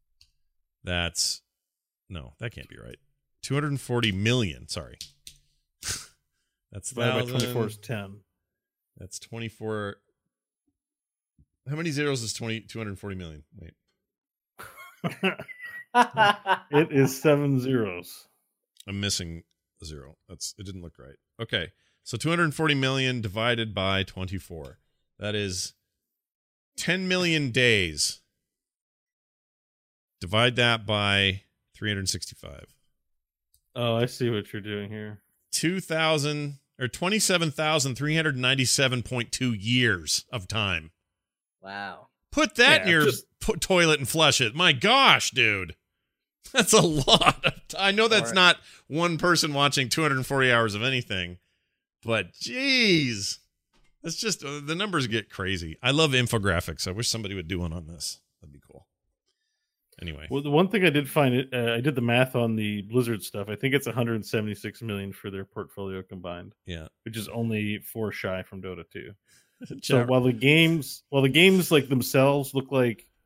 No, that can't be right. 240 million, sorry. That's divided by 24 is 10. That's 24. How many zeros is 240 million? Wait. It is 7 zeros. I'm missing a zero. It didn't look right. Okay. So 240 million divided by 24. That is 10 million days. Divide that by 365. Oh, I see what you're doing here. 27,397.2 years of time. Wow. Put that in your toilet and flush it. My gosh, dude. That's a lot of time. I know that's not one person watching 240 hours of anything, but geez. That's just, the numbers get crazy. I love infographics. I wish somebody would do one on this. That'd be cool. Anyway. Well, the one thing I did find, I did the math on the Blizzard stuff. I think it's 176 million for their portfolio combined. Yeah. Which is only 4 shy from Dota 2. So while the games like themselves look like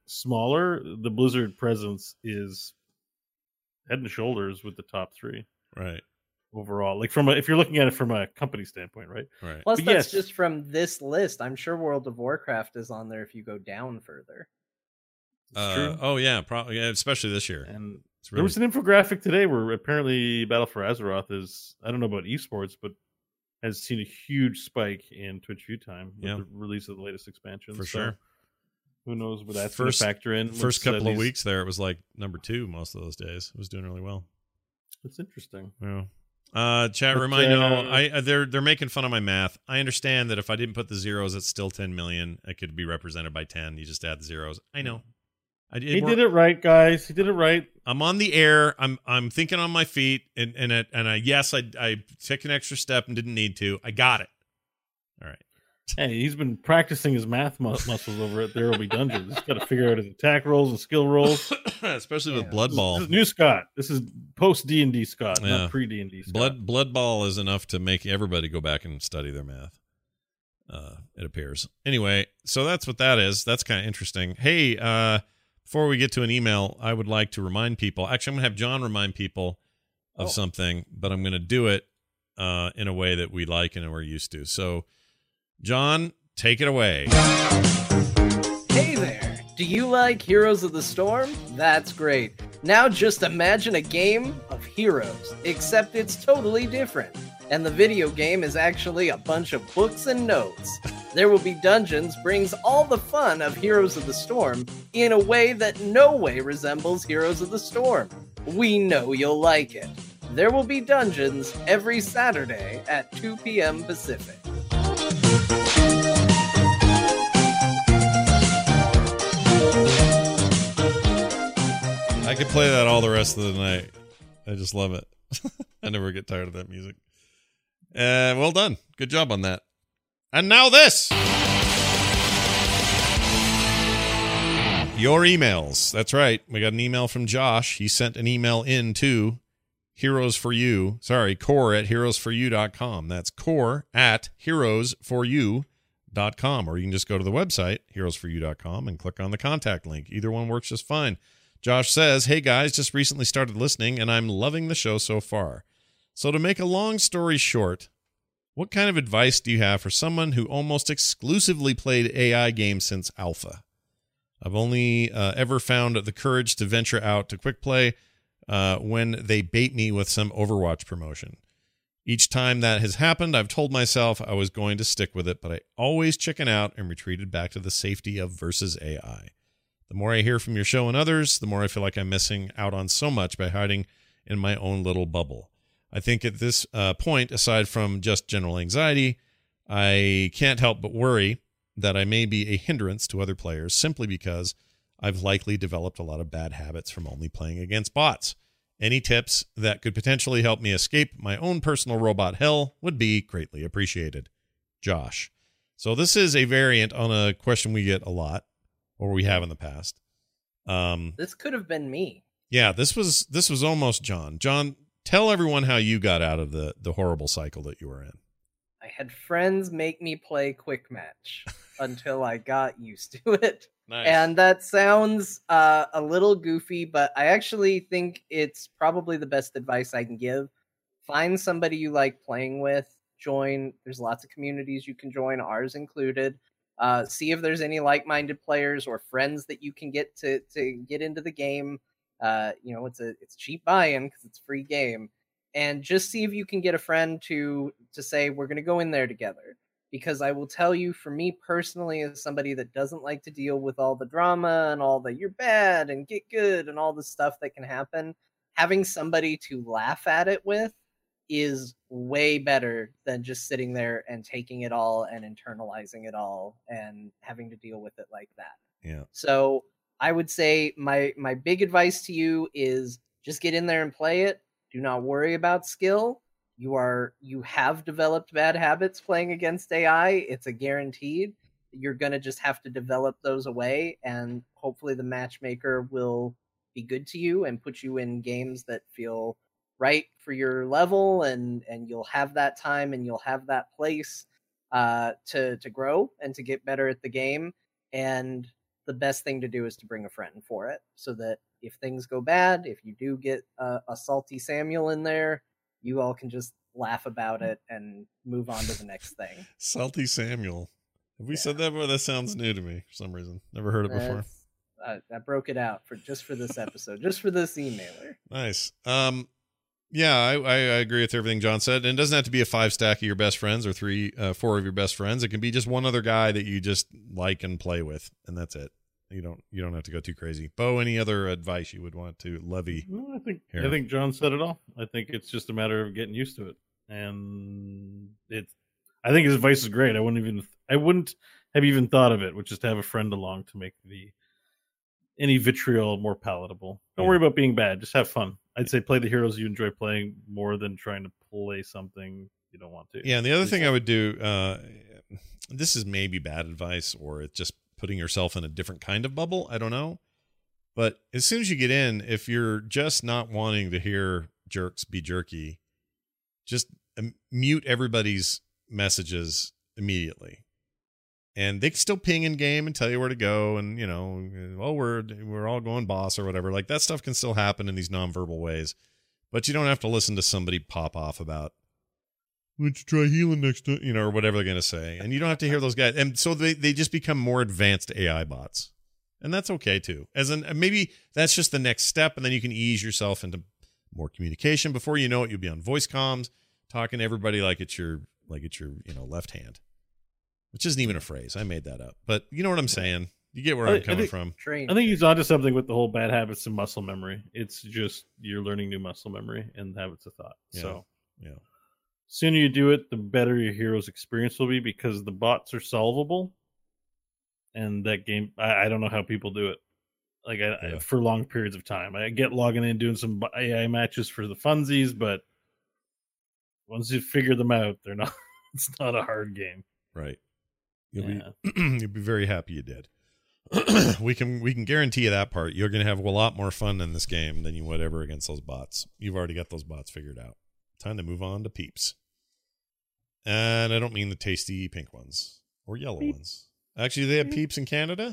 smaller, the Blizzard presence is head and shoulders with the top three. Right. Overall, like if you're looking at it from a company standpoint, right? Right. Plus, that's just from this list. I'm sure World of Warcraft is on there if you go down further. True. Oh yeah, probably, especially this year. And it's really... there was an infographic today where apparently Battle for Azeroth is, I don't know about esports, but has seen a huge spike in Twitch view time with the release of the latest expansion. For sure. Who knows what that's going to factor in? First couple of weeks there, it was like number 2 most of those days. It was doing really well. That's interesting. Yeah. Chat, remind they're making fun of my math. I understand that if I didn't put the zeros, it's still 10 million. It could be represented by 10. You just add the zeros. I know. He did it right, guys. He did it right. I'm on the air. I'm thinking on my feet, and I took an extra step and didn't need to. I got it. All right. Hey, he's been practicing his math muscles over at There Will Be Dungeons. He's got to figure out his attack rolls and skill rolls, especially with Blood Ball. This is new Scott. This is post D&D Scott, not pre D&D Scott. Blood Ball is enough to make everybody go back and study their math. It appears. Anyway, so that's what that is. That's kind of interesting. Hey, before we get to an email, I would like to remind people. Actually, I'm going to have John remind people of something, but I'm going to do it in a way that we like and we're used to. So, John, take it away. Hey there. Do you like Heroes of the Storm? That's great. Now just imagine a game of Heroes, except it's totally different. And the video game is actually a bunch of books and notes. There Will Be Dungeons brings all the fun of Heroes of the Storm in a way that no way resembles Heroes of the Storm. We know you'll like it. There Will Be Dungeons every Saturday at 2 p.m. Pacific. I could play that all the rest of the night. I just love it. I never get tired of that music. Well done. Good job on that. And now this. Your emails. That's right. We got an email from Josh. He sent an email in to core@heroesforyou.com. That's core@heroesforyou.com. Or you can just go to the website, heroesforyou.com, and click on the contact link. Either one works just fine. Josh says, hey guys, just recently started listening and I'm loving the show so far. So to make a long story short, what kind of advice do you have for someone who almost exclusively played AI games since alpha? I've only ever found the courage to venture out to quick play when they bait me with some Overwatch promotion. Each time that has happened, I've told myself I was going to stick with it, but I always chicken out and retreated back to the safety of versus AI. The more I hear from your show and others, the more I feel like I'm missing out on so much by hiding in my own little bubble. I think at this point, aside from just general anxiety, I can't help but worry that I may be a hindrance to other players simply because I've likely developed a lot of bad habits from only playing against bots. Any tips that could potentially help me escape my own personal robot hell would be greatly appreciated. Josh. So this is a variant on a question we get a lot, or we have in the past. This could have been me. Yeah, this was almost John. John, tell everyone how you got out of the horrible cycle that you were in. I had friends make me play quick match until I got used to it. Nice. And that sounds a little goofy, but I actually think it's probably the best advice I can give. Find somebody you like playing with. Join. There's lots of communities you can join, ours included. See if there's any like-minded players or friends that you can get to get into the game. It's cheap buy-in because it's a free game, and just see if you can get a friend to say we're going to go in there together. Because I will tell you, for me personally, as somebody that doesn't like to deal with all the drama and all the you're bad and get good and all the stuff that can happen, having somebody to laugh at it with is way better than just sitting there and taking it all and internalizing it all and having to deal with it like that. Yeah. So I would say my big advice to you is just get in there and play it. Do not worry about skill. You have developed bad habits playing against AI. It's a guaranteed. You're going to just have to develop those away, and hopefully the matchmaker will be good to you and put you in games that feel right for your level, and you'll have that time and you'll have that place to grow and to get better at the game. And the best thing to do is to bring a friend for it, so that if things go bad, if you do get a salty Samuel in there, you all can just laugh about it and move on to the next thing. Salty Samuel. Have we said that before? That sounds new to me for some reason. Never heard it before. I broke it out for this episode, just for this emailer. Nice. Yeah, I agree with everything John said. And it doesn't have to be a 5-stack of your best friends or 4 of your best friends. It can be just one other guy that you just like and play with, and that's it. You don't have to go too crazy. Bo, any other advice you would want to levy? No, I think John said it all. I think it's just a matter of getting used to it, and I think his advice is great. I wouldn't have even thought of it, which is to have a friend along to make any vitriol more palatable. Don't worry about being bad. Just have fun. I'd say play the heroes you enjoy playing more than trying to play something you don't want to. Yeah, and the other thing I would do, this is maybe bad advice, or it's just putting yourself in a different kind of bubble. I don't know. But as soon as you get in, if you're just not wanting to hear jerks be jerky, just mute everybody's messages immediately. And they can still ping in game and tell you where to go, and we're all going boss or whatever. Like, that stuff can still happen in these nonverbal ways, but you don't have to listen to somebody pop off about, why don't you try healing next time, or whatever they're gonna say. And you don't have to hear those guys. And so they just become more advanced AI bots, and that's okay too. Maybe that's just the next step, and then you can ease yourself into more communication. Before you know it, you'll be on voice comms, talking to everybody like it's your left hand. Which isn't even a phrase. I made that up. But you know what I'm saying. You get where I'm coming from. I think he's onto something with the whole bad habits and muscle memory. It's just you're learning new muscle memory and habits of thought. Yeah. So yeah, sooner you do it, the better your hero's experience will be, because the bots are solvable. And that game, I don't know how people do it. Like for long periods of time. I get logging in doing some AI matches for the funsies, but once you figure them out, they're not. It's not a hard game. Right. You'll be very happy you did. we can guarantee you that part. You're going to have a lot more fun in this game than you would ever against those bots. You've already got those bots figured out. Time to move on to peeps. And I don't mean the tasty pink ones or yellow ones. Actually, they have peeps in Canada?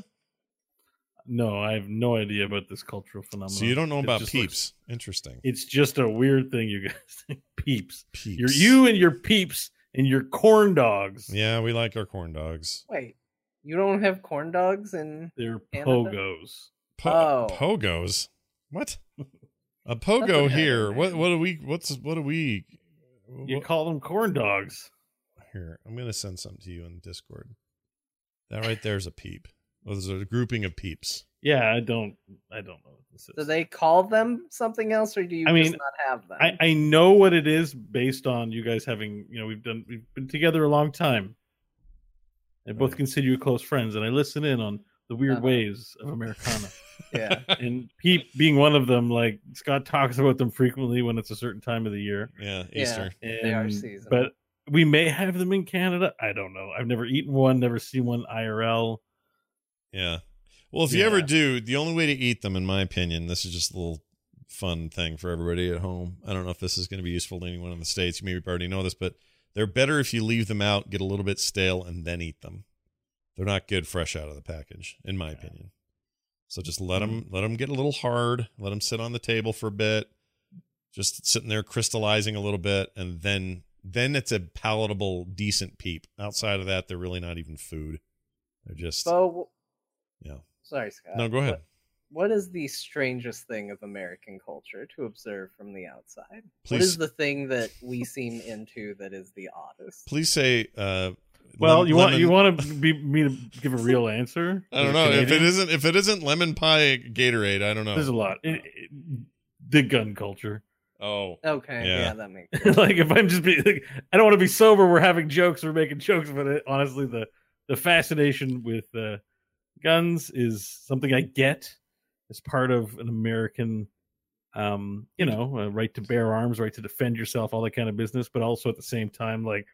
No, I have no idea about this cultural phenomenon. So you don't know about peeps. Interesting. It's just a weird thing, you guys. Peeps. You and your peeps and your corn dogs. Yeah, we like our corn dogs. Wait, you don't have corn dogs in They're Canada? pogos. Pogos? What? A pogo here. What do we You call them corn dogs. Here, I'm going to send something to you in Discord. That right there's a peep. Well, there's a grouping of peeps. Yeah, I don't know what this is. Do they call them something else, or do you just not have them? I know what it is based on you guys having, we've been together a long time. I both consider you close friends, and I listen in on the weird ways of Americana. Yeah. And Peep being one of them, like Scott talks about them frequently when it's a certain time of the year. Yeah, Easter. Yeah, they are seasonal. But we may have them in Canada. I don't know. I've never eaten one, never seen one IRL. Yeah. Well, if you ever do, the only way to eat them, in my opinion, this is just a little fun thing for everybody at home. I don't know if this is going to be useful to anyone in the States. You maybe already know this, but they're better if you leave them out, get a little bit stale, and then eat them. They're not good fresh out of the package, in my opinion. So just let them get a little hard. Let them sit on the table for a bit, just sitting there crystallizing a little bit, and then it's a palatable, decent peep. Outside of that, they're really not even food. They're just... Yeah. Sorry, Scott. No, go ahead. What is the strangest thing of American culture to observe from the outside? Please. What is the thing that we seem into that is the oddest? Please say. Well, you want me to give a real answer? I don't know if it isn't lemon pie Gatorade. I don't know. There's a lot. The gun culture. Oh, okay, yeah, that makes sense. Like if I'm just being, I don't want to be sober. We're having jokes. We're making jokes, but honestly, the fascination with guns is something I get as part of an American, right to bear arms, right to defend yourself, all that kind of business. But also at the same time, like,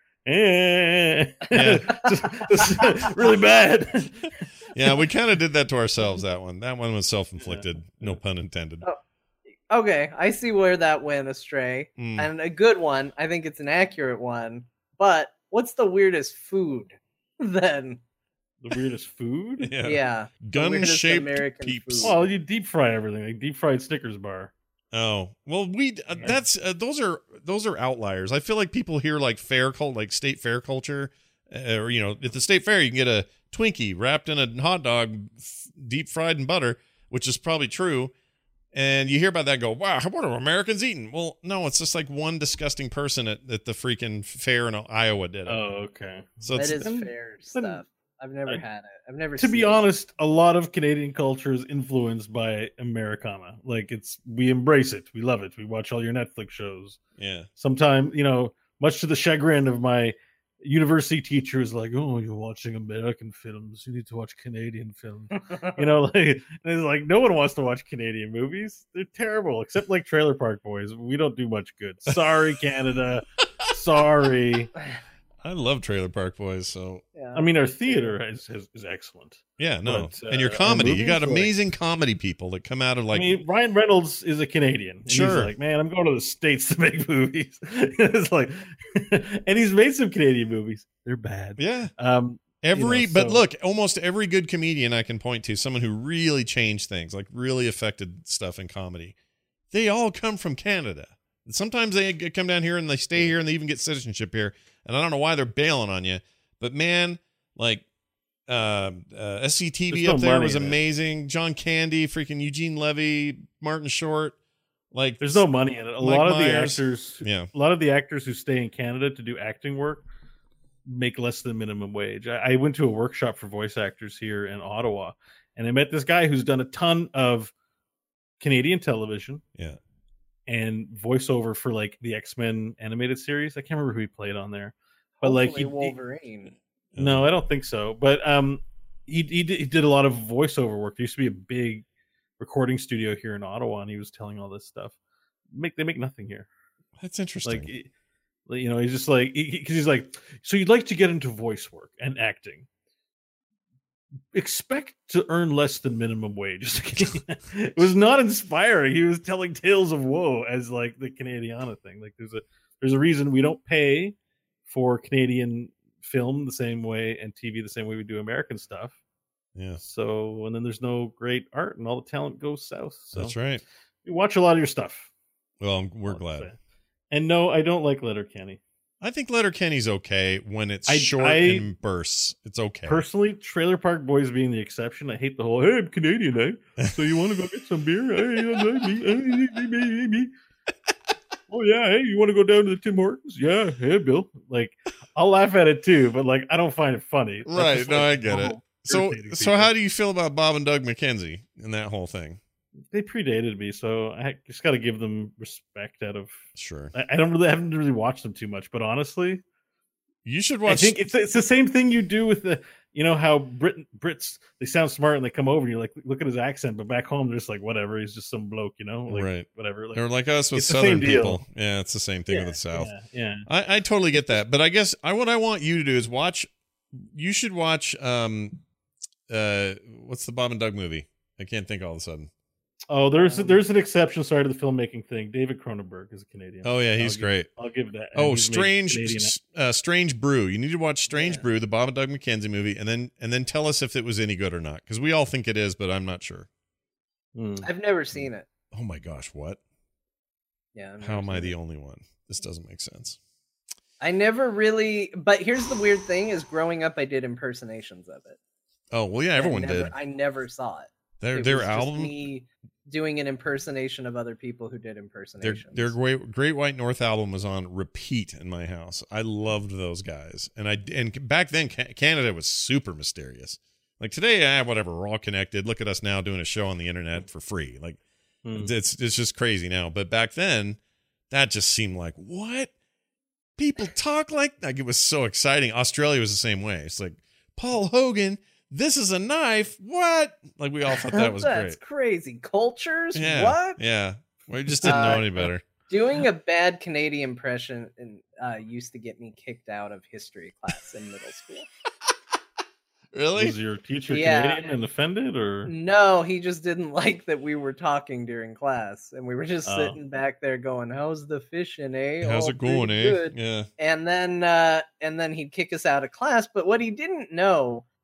just really bad. Yeah, we kind of did that to ourselves. That one was self-inflicted. No pun intended. Oh, okay, I see where that went astray, and a good one. I think it's an accurate one. But what's the weirdest food then The weirdest food? Yeah. Gun-shaped American peeps. food. Well, you deep fry everything, like deep fried Snickers bar. Oh, well, that's those are outliers. I feel like people hear like state fair culture, or at the state fair you can get a Twinkie wrapped in a hot dog, deep fried in butter, which is probably true. And you hear about that and go, wow, what are Americans eating? Well, no, it's just like one disgusting person at the freaking fair in Iowa did it. Oh, okay. So that is fair stuff. I've never had it. I've never. To be honest, a lot of Canadian culture is influenced by Americana. Like we embrace it, we love it. We watch all your Netflix shows. Yeah. Sometimes, much to the chagrin of my university teachers, like, oh, you're watching American films. You need to watch Canadian films. It's like no one wants to watch Canadian movies. They're terrible, except like Trailer Park Boys. We don't do much good. Sorry, Canada. Sorry. I love Trailer Park Boys, so yeah. I mean, our theater is excellent. Yeah, no, and your comedy, you got amazing comedy people that come out of like. I mean, Ryan Reynolds is a Canadian. And sure, he's like, man, I'm going to the States to make movies. It's like, and he's made some Canadian movies. They're bad. Yeah. But look, almost every good comedian I can point to, someone who really changed things, like really affected stuff in comedy, they all come from Canada. Sometimes they come down here and they stay here and they even get citizenship here. And I don't know why they're bailing on you, but man, like SCTV up there was amazing. John Candy, freaking Eugene Levy, Martin Short. Like, there's no money in it. A lot of the actors who stay in Canada to do acting work make less than minimum wage. I went to a workshop for voice actors here in Ottawa, and I met this guy who's done a ton of Canadian television. Yeah. And voiceover for like the X-Men animated series. I can't remember who he played on there, but hopefully Wolverine. No, I don't think so. But he did a lot of voiceover work. There used to be a big recording studio here in Ottawa, and he was telling all this stuff. They make nothing here. That's interesting. He's just like because he's like, so you'd like to get into voice work and acting. Expect to earn less than minimum wage. It was not inspiring. He was telling tales of woe as like the Canadiana thing. Like there's a reason we don't pay for Canadian film the same way and TV the same way we do American stuff. Yeah. So and then there's no great art and all the talent goes south. So that's right. We watch a lot of your stuff. Well, we're glad. And no, I don't like Letterkenny. I think Letterkenny's okay when it's short and bursts. It's okay. Personally, Trailer Park Boys being the exception. I hate the whole, hey, I'm Canadian, eh? So you want to go get some beer? Oh, yeah, hey, you want to go down to the Tim Hortons? Yeah, hey, Bill. Like, I'll laugh at it too, but like, I don't find it funny. Right, no, I get it. So how do you feel about Bob and Doug McKenzie and that whole thing? They predated me, so I just got to give them respect. Out of sure, I haven't really watched them too much, but honestly, you should watch. I think it's the same thing you do with the how Brits they sound smart and they come over and you're like, look at his accent, but back home they're just like, whatever, he's just some bloke, like, right? Whatever. Like, they're like us with Southern people. Yeah, it's the same thing with the South. Yeah. I totally get that, but I guess what I want you to do is watch. You should watch. What's the Bob and Doug movie? I can't think all of a sudden. Oh, there's an exception. Sorry to the filmmaking thing. David Cronenberg is a Canadian. Oh yeah, he's great. I'll give that. Oh, Strange Brew. You need to watch Strange Brew, the Bob and Doug McKenzie movie, and then tell us if it was any good or not, because we all think it is, but I'm not sure. I've never seen it. Oh my gosh, what? Yeah. How am I the only one? This doesn't make sense. I never really. But here's the weird thing: is growing up, I did impersonations of it. Oh well, yeah, everyone did. I never saw it. Their album. Just me doing an impersonation of other people who did impersonations. Their Great White North album was on repeat in my house. I loved those guys, and back then Canada was super mysterious. Like today, whatever, we're all connected. Look at us now doing a show on the internet for free. Like it's just crazy now. But back then, that just seemed like, what? People talk like it was so exciting. Australia was the same way. It's like Paul Hogan. This is a knife. What? Like we all thought that was That's crazy. Cultures? Yeah, what? Yeah. We just didn't know any better. Doing a bad Canadian impression used to get me kicked out of history class in middle school. Really? Was your teacher Canadian and offended, or? No, he just didn't like that we were talking during class, and we were just sitting back there going, "How's the fishing, eh? How's it going, eh? Good. Yeah." And then he'd kick us out of class. But what he didn't know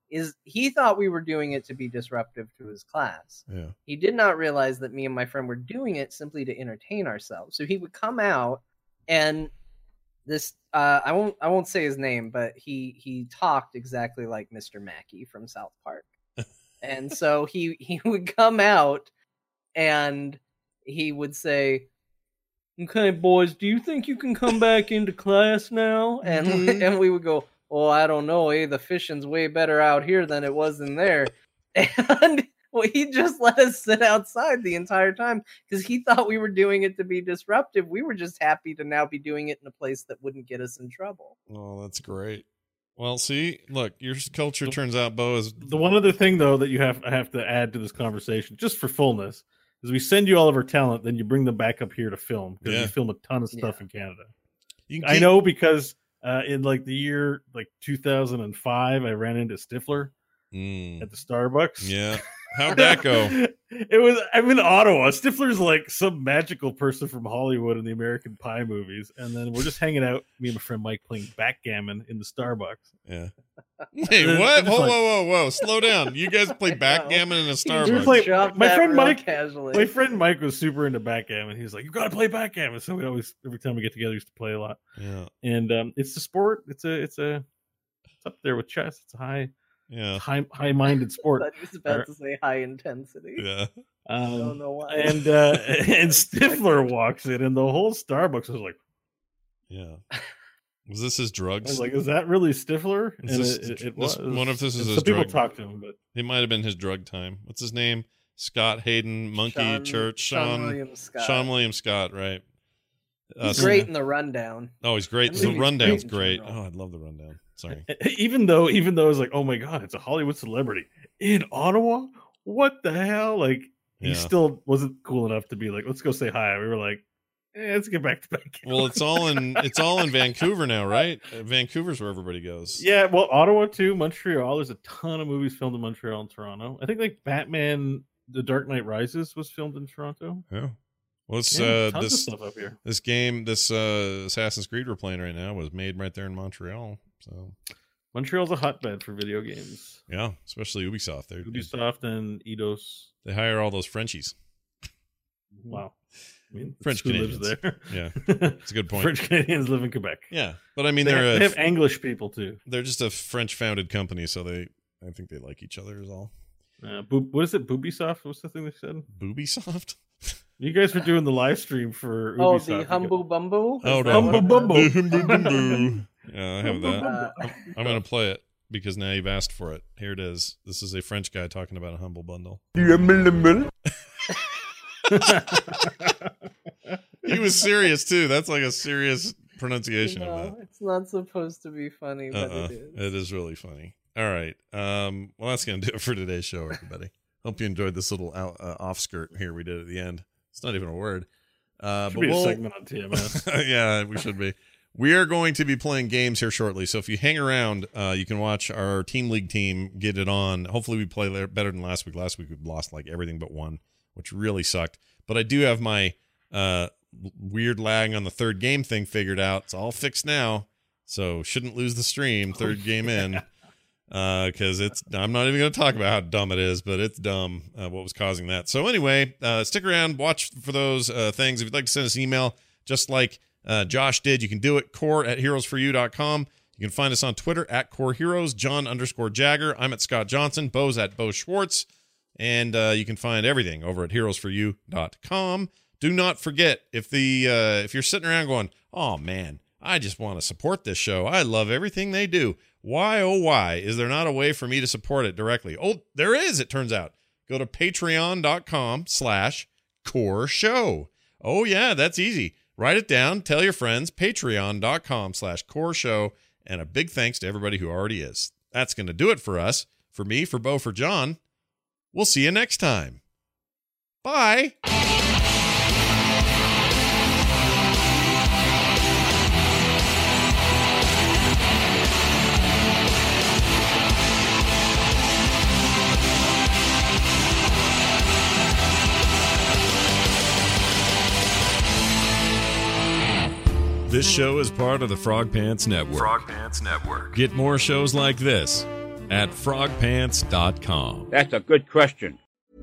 is he thought we were doing it to be disruptive to his class. Yeah. He did not realize that me and my friend were doing it simply to entertain ourselves. So he would come out, and this I won't say his name, but he talked exactly like Mr. Mackey from South Park. And so he would come out and he would say, "Okay, boys, do you think you can come back into class now?" And and we would go, "Oh, I don't know. The fishing's way better out here than it was in there." And he just let us sit outside the entire time because he thought we were doing it to be disruptive. We were just happy to now be doing it in a place that wouldn't get us in trouble. Oh, that's great. Well, see, look, your culture turns out, Bo, is the one other thing though that I have to add to this conversation, just for fullness, is we send you all of our talent, then you bring them back up here to film because we film a ton of stuff in Canada. I know because in like the year 2005, I ran into Stifler at the Starbucks. Yeah. How'd that go? I'm in Ottawa. Stifler's like some magical person from Hollywood in the American Pie movies. And then we're just hanging out, me and my friend Mike, playing backgammon in the Starbucks. Yeah. Hey, what? Whoa. Slow down. You guys play backgammon in a Starbucks. My friend Mike was super into backgammon. He's like, "You got to play backgammon." So we always, every time we get together, used to play a lot. Yeah. And it's a sport. It's up there with chess. It's a high-minded sport. I was about to say high intensity. Yeah. I don't know why. And Stifler walks in, and the whole Starbucks was like, "Yeah, was this his drugs?" I was like, "Is that really Stifler?" And it was. One of this is his some people drug. talk to him, but it might have been his drug time. What's his name? Scott Hayden, Monkey Church, Sean William Scott, right? He's great in the rundown. Oh, he's great. The rundown's great. Oh, I love the rundown. Sorry. Even though it's like, oh my god, it's a Hollywood celebrity in Ottawa. What the hell? Like, he still wasn't cool enough to be like, let's go say hi. We were like, let's get back to back. Well, it's all in Vancouver now, right? Vancouver's where everybody goes. Yeah, well, Ottawa too, Montreal. There's a ton of movies filmed in Montreal and Toronto. I think like Batman: The Dark Knight Rises was filmed in Toronto. Yeah. Well, it's tons of stuff up here. This game, this Assassin's Creed we're playing right now, was made right there in Montreal. So Montreal's a hotbed for video games. Yeah, especially Ubisoft. Ubisoft and Eidos. They hire all those Frenchies. Wow. I mean, French Canadians lives there. Yeah, it's a good point. French Canadians live in Quebec. Yeah, but I mean, they have English people too. They're just a French-founded company, so I think they like each other is all. What is it? Boobisoft? What's the thing they said? Boobisoft? You guys were doing the live stream for Ubisoft. Oh, the Humble Bumble? Oh, no. Humble Bumble. Yeah, I have that. I'm going to play it because now you've asked for it. Here it is. This is a French guy talking about a humble bundle. He was serious, too. That's like a serious pronunciation of that. It's not supposed to be funny, but it is. It is really funny. All right. Well, that's going to do it for today's show, everybody. Hope you enjoyed this little off skirt here we did at the end. It's not even a word. Should be a segment on TMS. Yeah, we should be. We are going to be playing games here shortly, so if you hang around, you can watch our Team League team get it on. Hopefully we play better than last week. Last week we lost like everything but one, which really sucked. But I do have my weird lag on the third game thing figured out. It's all fixed now, so shouldn't lose the stream third game in. Because I'm not even going to talk about how dumb it is, but it's dumb what was causing that. So anyway, stick around, watch for those things. If you'd like to send us an email, just like Josh did, you can do it, core@heroesforyou.com. You can find us on Twitter @coreheroes, John_Jagger. I'm at Scott Johnson, Bo's at Bo Schwartz, and you can find everything over at heroesforyou.com. Do not forget, if you're sitting around going, oh man, I just want to support this show. I love everything they do. Why, oh why, is there not a way for me to support it directly? Oh, there is, it turns out. Go to patreon.com/coreshow. Oh, yeah, that's easy. Write it down. Tell your friends. Patreon.com/coreshow. And a big thanks to everybody who already is. That's going to do it for us. For me, for Bo, for John. We'll see you next time. Bye. This show is part of the Frog Pants Network. Frog Pants Network. Get more shows like this at frogpants.com. That's a good question.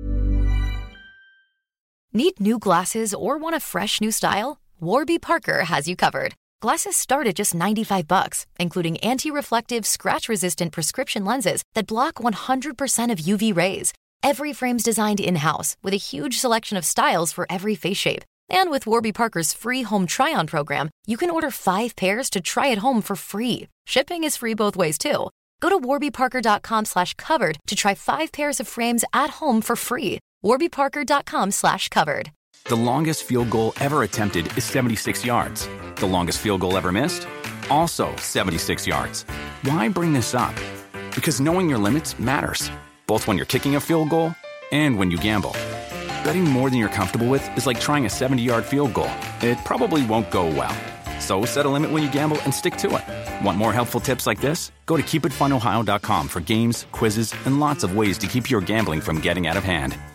Need new glasses or want a fresh new style? Warby Parker has you covered. Glasses start at just $95, including anti-reflective, scratch-resistant prescription lenses that block 100% of UV rays. Every frame's designed in-house with a huge selection of styles for every face shape. And with Warby Parker's free home try-on program, you can order 5 pairs to try at home for free. Shipping is free both ways, too. Go to warbyparker.com/covered to try 5 pairs of frames at home for free. warbyparker.com/covered. The longest field goal ever attempted is 76 yards. The longest field goal ever missed? Also 76 yards. Why bring this up? Because knowing your limits matters, both when you're kicking a field goal and when you gamble. Betting more than you're comfortable with is like trying a 70-yard field goal. It probably won't go well. So set a limit when you gamble and stick to it. Want more helpful tips like this? Go to keepitfunohio.com for games, quizzes, and lots of ways to keep your gambling from getting out of hand.